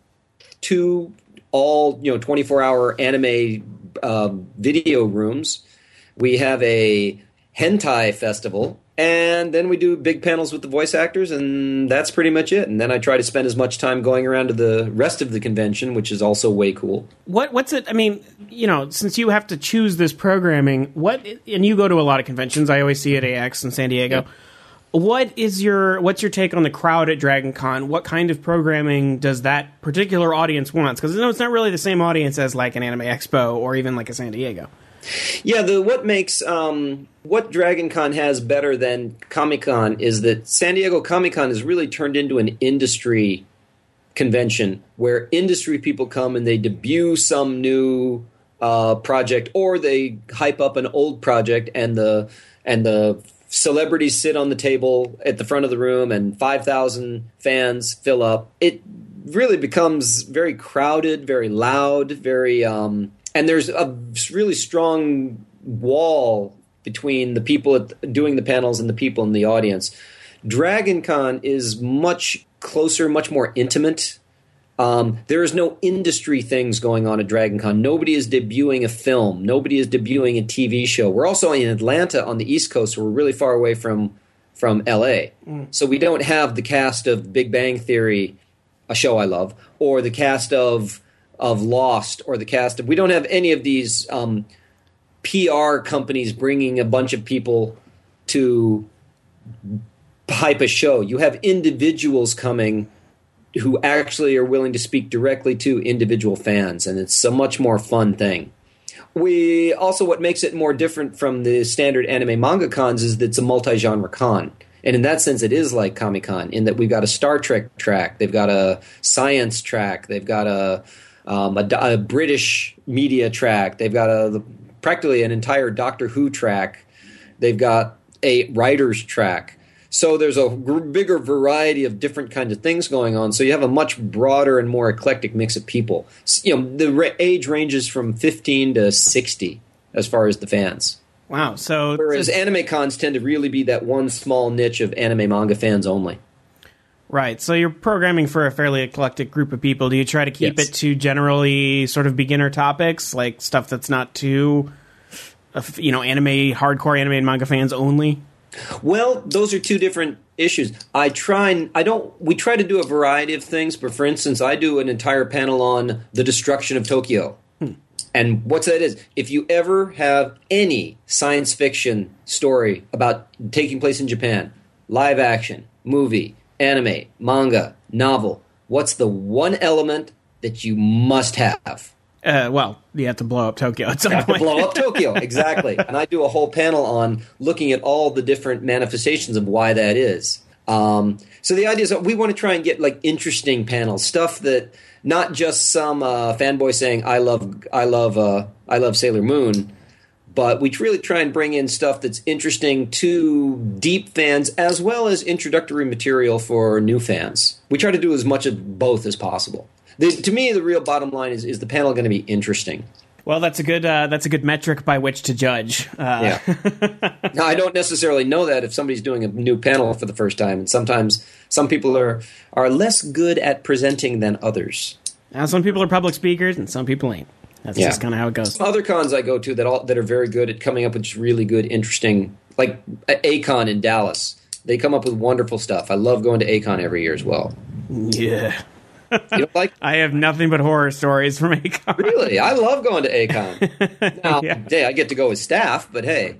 two all, you know, twenty-four hour anime uh, video rooms. We have a hentai festival, and then we do big panels with the voice actors, and that's pretty much it. And then I try to spend as much time going around to the rest of the convention, which is also way cool. What what's it? I mean, you know, since you have to choose this programming, what and you go to a lot of conventions. I always see it at A X in San Diego. Yeah. What is your what's your take on the crowd at Dragon Con? What kind of programming does that particular audience want? Because you know, it's not really the same audience as like an Anime Expo or even like a San Diego. Yeah, the what makes um, what Dragon Con has better than Comic Con is that San Diego Comic Con has really turned into an industry convention where industry people come and they debut some new uh, project, or they hype up an old project, and the and the celebrities sit on the table at the front of the room, and five thousand fans fill up. It really becomes very crowded, very loud, very. Um, And there's a really strong wall between the people at, doing the panels and the people in the audience. Dragon Con is much closer, much more intimate. Um, there is no industry things going on at Dragon Con. Nobody is debuting a film. Nobody is debuting a T V show. We're also in Atlanta on the East Coast, so we're really far away from, from L A. Mm. So we don't have the cast of Big Bang Theory, a show I love, or the cast of... of Lost, or the cast of, we don't have any of these um, P R companies bringing a bunch of people to hype a show. You have individuals coming who actually are willing to speak directly to individual fans, and it's a much more fun thing. We also, what makes it more different from the standard anime manga cons is that it's a multi-genre con. And in that sense, it is like Comic-Con, in that we've got a Star Trek track, they've got a science track, they've got a Um, a, a British media track. They've got a practically an entire Doctor Who track. They've got a writer's track. So there's a g- bigger variety of different kinds of things going on. So you have a much broader and more eclectic mix of people. You know, the ra- age ranges from fifteen to sixty as far as the fans. Wow. So whereas just, anime cons tend to really be that one small niche of anime manga fans only. Right. So you're programming for a fairly eclectic group of people. Do you try to keep Yes. it to generally sort of beginner topics, like stuff that's not too, uh, you know, anime, hardcore anime and manga fans only? Well, those are two different issues. I try and I don't. We try to do a variety of things, but for instance, I do an entire panel on the destruction of Tokyo. Hmm. And what that is, if you ever have any science fiction story about taking place in Japan, live action, movie, anime, manga, novel. What's the one element that you must have? Uh, well, you have to blow up Tokyo at some You have to point. blow up Tokyo, exactly. And I do a whole panel on looking at all the different manifestations of why that is. Um, so the idea is that we want to try and get like interesting panels, stuff that not just some uh, fanboy saying I love I love uh, I love Sailor Moon, but we really try and bring in stuff that's interesting to deep fans as well as introductory material for new fans. We try to do as much of both as possible. The, to me, the real bottom line is: is the panel going to be interesting? Well, that's a good uh, that's a good metric by which to judge. Uh, Yeah. Now, I don't necessarily know that if somebody's doing a new panel for the first time, and sometimes some people are are less good at presenting than others. Now, some people are public speakers, and some people ain't. That's Yeah. just kind of how it goes. Some other cons I go to that all that are very good at coming up with just really good, interesting, like A-Con in Dallas. They come up with wonderful stuff. I love going to A-Con every year as well. Yeah. You don't like? I have nothing but horror stories from A-Con. Really? I love going to A-Con. Now, Yeah. hey, I get to go with staff, but hey.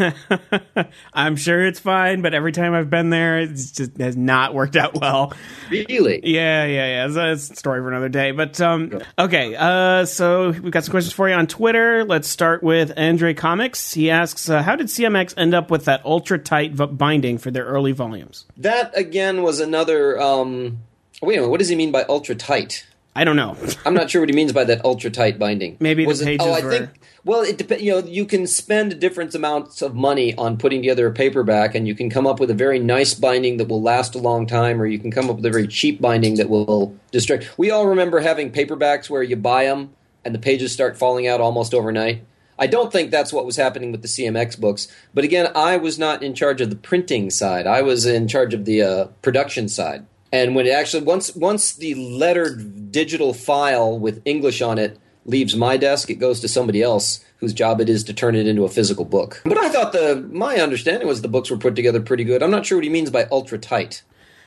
I'm sure it's fine, but every time I've been there, it just has not worked out well. Really? Yeah, yeah, yeah. It's a, it's a story for another day. But, um, okay, uh, so we've got some questions for you on Twitter. Let's start with Andre Comics. He asks, uh, how did C M X end up with that ultra-tight v- binding for their early volumes? That, again, was another... Um, wait a minute, what does he mean by ultra-tight? I don't know. I'm not sure what he means by that ultra-tight binding. Maybe the Was it- pages oh, I were- think... Well, it dep- you know, you can spend different amounts of money on putting together a paperback, and you can come up with a very nice binding that will last a long time, or you can come up with a very cheap binding that will distract. We all remember having paperbacks where you buy them and the pages start falling out almost overnight. I don't think that's what was happening with the C M X books, but again, I was not in charge of the printing side. I was in charge of the uh, production side. And when it actually once once the lettered digital file with English on it leaves my desk, it goes to somebody else whose job it is to turn it into a physical book. But I thought the my understanding was the books were put together pretty good. I'm not sure what he means by ultra tight.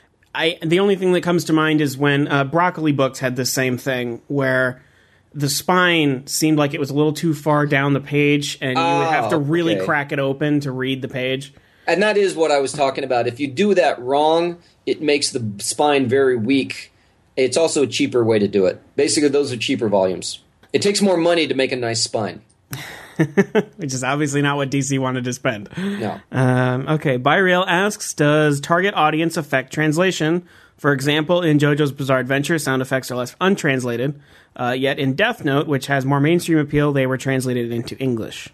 I the only thing that comes to mind is when uh, Broccoli Books had the same thing where the spine seemed like it was a little too far down the page, and you would have to Oh, really okay. crack it open to read the page. And that is what I was talking about. If you do that wrong, it makes the spine very weak. It's also a cheaper way to do it. Basically, those are cheaper volumes. It takes more money to make a nice spine. Which is obviously not what D C wanted to spend. No. Um, okay, Byrail asks, does target audience affect translation? For example, in JoJo's Bizarre Adventure, sound effects are less untranslated. Uh, yet in Death Note, which has more mainstream appeal, they were translated into English.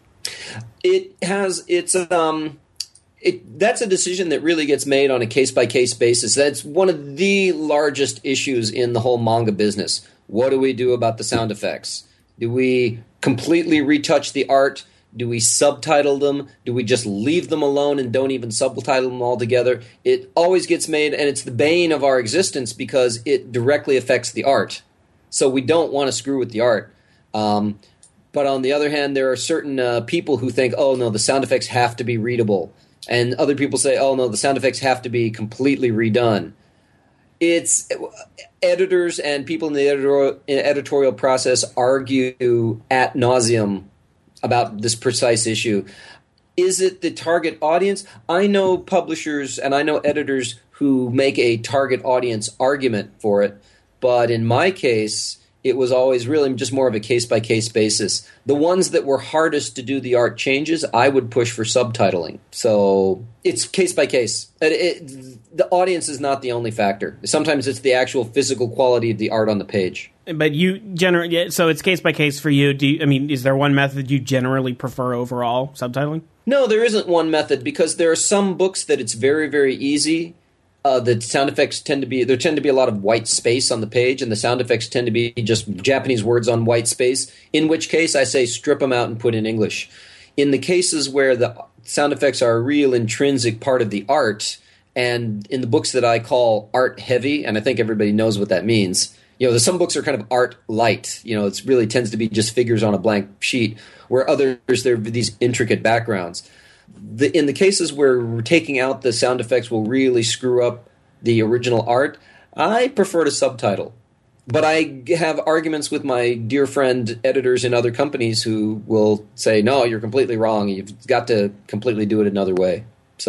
It has it's um it that's a decision that really gets made on a case by case basis. That's one of the largest issues in the whole manga business. What do we do about the sound effects? Do we completely retouch the art? Do we subtitle them? Do we just leave them alone and don't even subtitle them altogether? It always gets made, and it's the bane of our existence because it directly affects the art. So we don't want to screw with the art. Um, but on the other hand, there are certain uh, people who think, oh, no, the sound effects have to be readable. And other people say, oh, no, the sound effects have to be completely redone. It's editors and people in the editorial, editorial process argue ad nauseum about this precise issue. Is it the target audience? I know publishers and I know editors who make a target audience argument for it, but in my case, it was always really just more of a case-by-case basis. The ones that were hardest to do the art changes, I would push for subtitling. So it's case-by-case. It, it, the audience is not the only factor. Sometimes it's the actual physical quality of the art on the page. But you generally, so it's case by case for you. Do you, I mean, is there one method you generally prefer overall, subtitling? No, there isn't one method because there are some books that it's very, very easy. Uh, the sound effects tend to be, there tend to be a lot of white space on the page, and the sound effects tend to be just Japanese words on white space, in which case I say strip them out and put in English. In the cases where the sound effects are a real intrinsic part of the art, and in the books that I call art heavy, and I think everybody knows what that means, you know, some books are kind of art light. You know, it really tends to be just figures on a blank sheet, where others, there are these intricate backgrounds. The, in the cases where we're taking out the sound effects will really screw up the original art, I prefer to subtitle. But I have arguments with my dear friend editors in other companies who will say, no, you're completely wrong. You've got to completely do it another way. So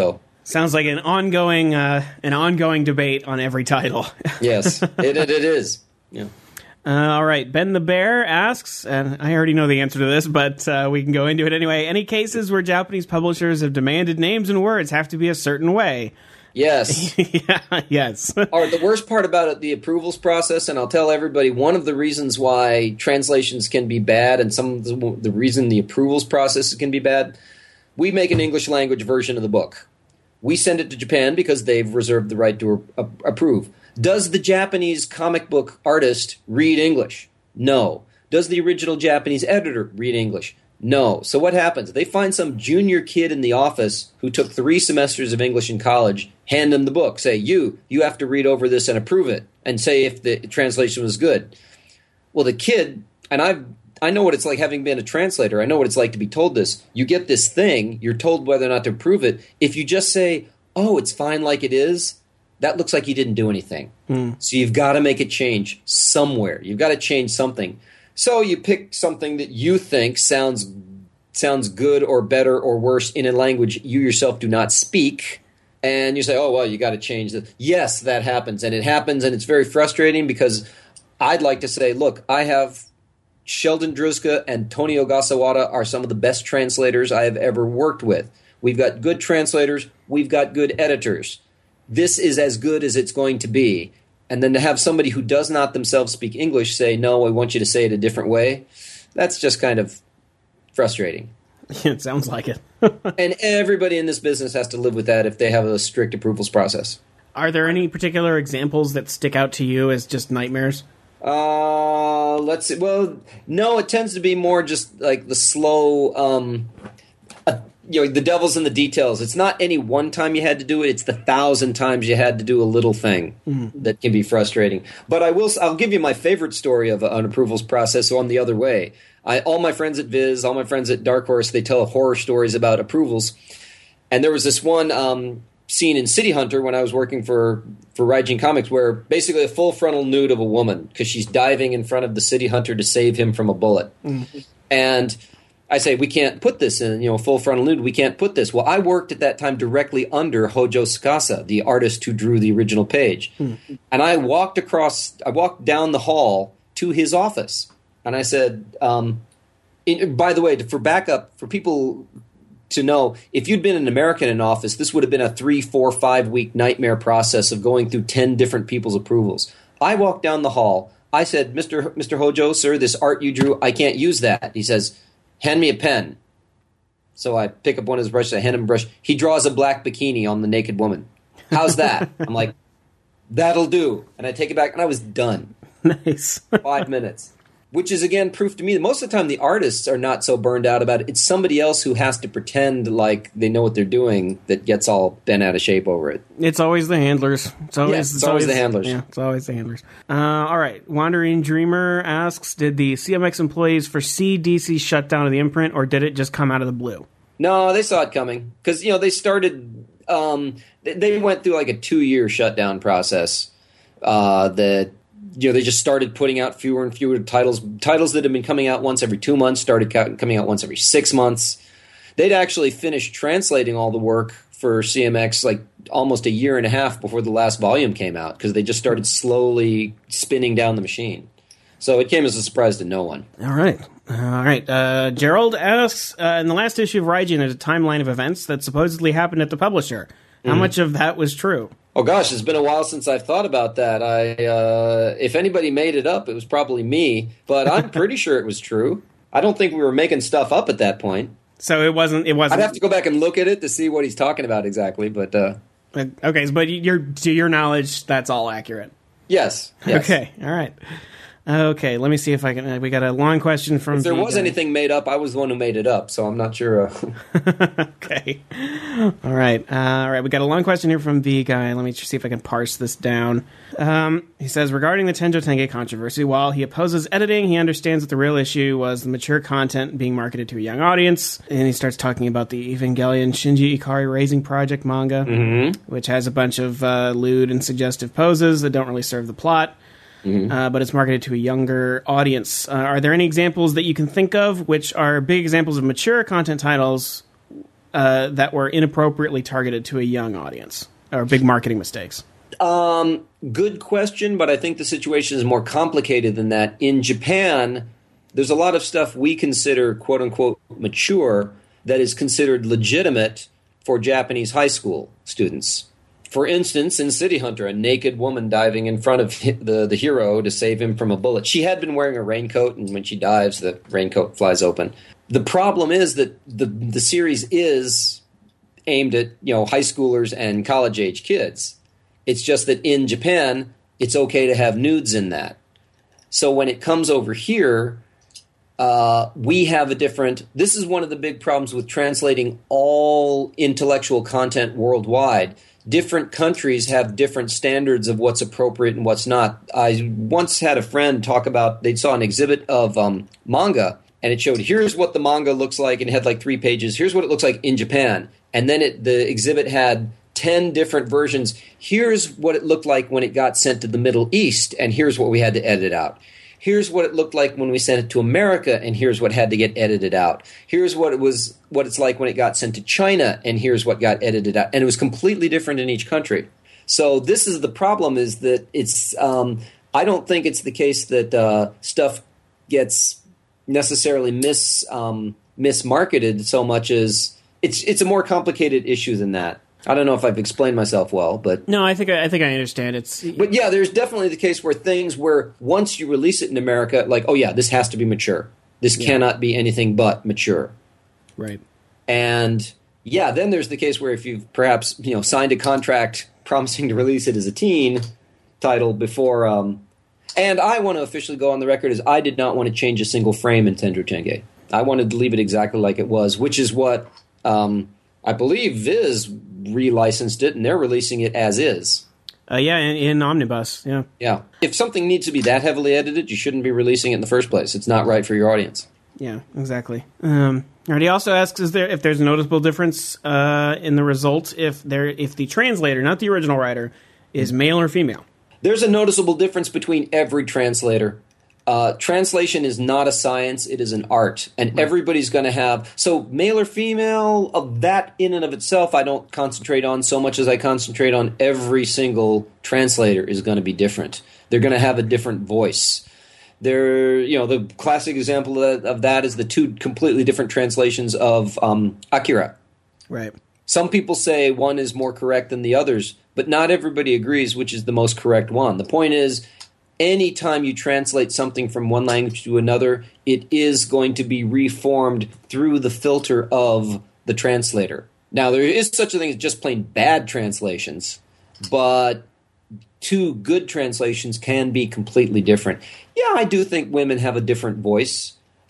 Sounds like an ongoing uh, an ongoing debate on every title. Yes, it, it, it is. Yeah. Uh, all right. Ben the Bear asks, and I already know the answer to this, but uh, we can go into it anyway. Any cases where Japanese publishers have demanded names and words have to be a certain way? Yes. yeah, yes. Or the worst part about it, the approvals process, and I'll tell everybody one of the reasons why translations can be bad and some of the, the reason the approvals process can be bad, we make an English language version of the book. We send it to Japan because they've reserved the right to a- approve. Does the Japanese comic book artist read English? No. Does the original Japanese editor read English? No. So what happens? They find some junior kid in the office who took three semesters of English in college, hand him the book, say, you, you have to read over this and approve it, and say if the translation was good. Well, the kid, and I've I know what it's like having been a translator. I know what it's like to be told this. You get this thing, you're told whether or not to approve it. If you just say, oh, it's fine like it is, that looks like you didn't do anything. Mm. So you've got to make a change somewhere. You've got to change something. So you pick something that you think sounds sounds good or better or worse in a language you yourself do not speak, and you say, oh, well, you got to change that. Yes, that happens, and it happens, and it's very frustrating because I'd like to say, look, I have Sheldon Druska and Tony Ogasawara are some of the best translators I have ever worked with. We've got good translators. We've got good editors. This is as good as it's going to be. And then to have somebody who does not themselves speak English say, no, I want you to say it a different way, that's just kind of frustrating. It sounds like it. And everybody in this business has to live with that if they have a strict approvals process. Are there any particular examples that stick out to you as just nightmares? Uh, let's see. Well, no, it tends to be more just like the slow, um, uh, you know, the devil's in the details. It's not any one time you had to do it. It's the thousand times you had to do a little thing mm-hmm. that can be frustrating. But I will, I'll give you my favorite story of an approvals process on the other way. I, all my friends at Viz, all my friends at Dark Horse, they tell horror stories about approvals. And there was this one, um, scene in City Hunter when I was working for for Raijin Comics where basically a full frontal nude of a woman because she's diving in front of the City Hunter to save him from a bullet. Mm-hmm. And I say, we can't put this in, you know, full frontal nude. We can't put this. Well, I worked at that time directly under Hojo Tsukasa, the artist who drew the original page. Mm-hmm. And I walked across, I walked down the hall to his office. And I said, um, in, by the way, for backup, for people to know, if you'd been an American in office, this would have been a three, four, five week nightmare process of going through ten different people's approvals. I walked down the hall. I said, Mister Mister Hojo, sir, this art you drew, I can't use that. He says, hand me a pen. So I pick up one of his brushes, I hand him a brush. He draws a black bikini on the naked woman. How's that? I'm like, that'll do. And I take it back, and I was done. Nice. Five minutes. Which is, again, proof to me that most of the time the artists are not so burned out about it. It's somebody else who has to pretend like they know what they're doing that gets all bent out of shape over it. It's always the handlers. It's always, yes, it's, it's always, always the handlers. Yeah, it's always the handlers. Uh, all right. Wandering Dreamer asks, did the C M X employees foresee D C shut down of the imprint, or did it just come out of the blue? No, they saw it coming. Because, you know, they started um, – they went through like a two-year shutdown process uh, that – you know, they just started putting out fewer and fewer titles. Titles that had been coming out once every two months started coming out once every six months. They'd actually finished translating all the work for C M X like almost a year and a half before the last volume came out because they just started slowly spinning down the machine. So it came as a surprise to no one. All right. All right. Uh, Gerald asks, uh, in the last issue of Raijin, there's a timeline of events that supposedly happened at the publisher. How mm. much of that was true? Oh, gosh, it's been a while since I've thought about that. I, uh, if anybody made it up, it was probably me, but I'm pretty sure it was true. I don't think we were making stuff up at that point. So it wasn't. It wasn't. I'd have to go back and look at it to see what he's talking about exactly, but. Uh, okay, but you're, to your knowledge, that's all accurate. Yes. yes. Okay. All right. Okay, let me see if I can. Uh, we got a long question from. If there was guy. anything made up, I was the one who made it up, so I'm not sure. Uh... okay, all right, uh, all right. We got a long question here from V guy. Let me just see if I can parse this down. Um, he says regarding the Tenjo Tenge controversy, while he opposes editing, he understands that the real issue was the mature content being marketed to a young audience. And he starts talking about the Evangelion Shinji Ikari Raising Project manga, mm-hmm. which has a bunch of uh, lewd and suggestive poses that don't really serve the plot. Mm-hmm. Uh, but it's marketed to a younger audience. Uh, are there any examples that you can think of which are big examples of mature content titles uh, that were inappropriately targeted to a young audience, or big marketing mistakes? Um, good question, but I think the situation is more complicated than that. In Japan, there's a lot of stuff we consider quote-unquote mature that is considered legitimate for Japanese high school students. For instance, in City Hunter, a naked woman diving in front of the, the hero to save him from a bullet. She had been wearing a raincoat, and when she dives, the raincoat flies open. The problem is that the the series is aimed at, you know, high schoolers and college-age kids. It's just that in Japan, it's okay to have nudes in that. So when it comes over here, uh, we have a different... This is one of the big problems with translating all intellectual content worldwide. Different countries have different standards of what's appropriate and what's not. I once had a friend talk about, they saw an exhibit of um, manga, and it showed, here's what the manga looks like, and it had like three pages. Here's what it looks like in Japan. And then it, the exhibit had ten different versions. Here's what it looked like when it got sent to the Middle East, and here's what we had to edit out. Here's what it looked like when we sent it to America, and here's what had to get edited out. Here's what it was, what it's like when it got sent to China, and here's what got edited out. And it was completely different in each country. So this is the problem: is that it's. Um, I don't think it's the case that uh, stuff gets necessarily mis um, mismarketed so much as it's. It's a more complicated issue than that. I don't know if I've explained myself well, but no, I think I think I understand. It's but yeah, there's definitely the case where things where once you release it in America, like, oh yeah, this has to be mature. This yeah. cannot be anything but mature, right? And yeah, then there's the case where if you've perhaps you know signed a contract promising to release it as a teen title before, um, and I want to officially go on the record as I did not want to change a single frame in Tenjo Tenge. I wanted to leave it exactly like it was, which is what um, I believe Viz relicensed it, and they're releasing it as is. Uh, yeah, in, in Omnibus, yeah. Yeah. If something needs to be that heavily edited, you shouldn't be releasing it in the first place. It's not right for your audience. Yeah, exactly. Um, and he also asks, is there if there's a noticeable difference uh, in the result if there if the translator, not the original writer, is male or female? There's a noticeable difference between every translator. Uh, translation is not a science, it is an art. And right. everybody's going to have... So male or female, of that in and of itself, I don't concentrate on so much as I concentrate on every single translator is going to be different. They're going to have a different voice. They're, you know, the classic example of, of that is the two completely different translations of um, Akira. Right. Some people say one is more correct than the others, but not everybody agrees which is the most correct one. The point is... Anytime you translate something from one language to another, it is going to be reformed through the filter of the translator. Now, there is such a thing as just plain bad translations, but two good translations can be completely different. Yeah, I do think women have a different voice,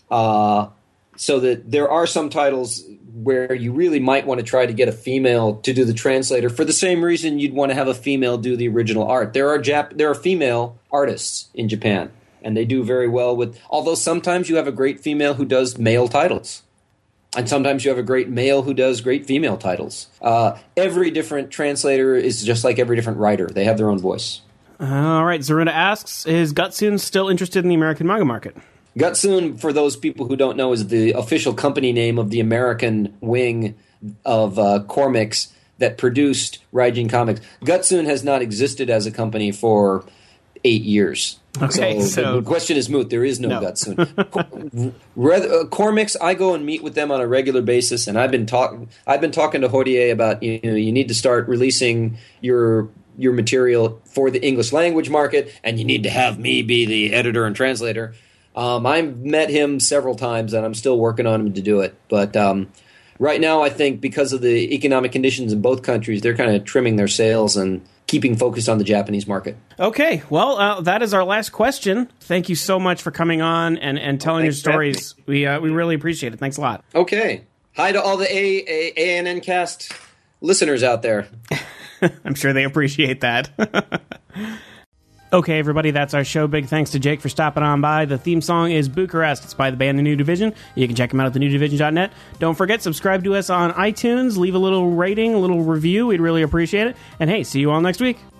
uh, so that there are some titles where you really might want to try to get a female to do the translator for the same reason you'd want to have a female do the original art. There are Jap- there are female artists in Japan, and they do very well with... Although sometimes you have a great female who does male titles, and sometimes you have a great male who does great female titles. Uh, every different translator is just like every different writer. They have their own voice. All right, Zaruna asks, is Gutsoon still interested in the American manga market? Gutsoon, for those people who don't know, is the official company name of the American wing of uh, Cormix that produced Raijin Comics. Gutsoon has not existed as a company for eight years. Okay, so, so the question is moot. There is no, no. Gutsoon. Rather, uh, Cormix, I go and meet with them on a regular basis, and I've been talking. I've been talking to Hodier about you know you need to start releasing your your material for the English language market, and you need to have me be the editor and translator. Um, I've met him several times, and I'm still working on him to do it. But um, right now, I think because of the economic conditions in both countries, they're kind of trimming their sails and keeping focused on the Japanese market. Okay, well, uh, that is our last question. Thank you so much for coming on and, and telling oh, your stories. We uh, we really appreciate it. Thanks a lot. Okay. Hi to all the A- A- ANN Cast listeners out there. I'm sure they appreciate that. Okay, everybody, that's our show. Big thanks to Jake for stopping on by. The theme song is Bucharest. It's by the band The New Division. You can check them out at the new division dot net. Don't forget, subscribe to us on iTunes. Leave a little rating, a little review. We'd really appreciate it. And hey, see you all next week.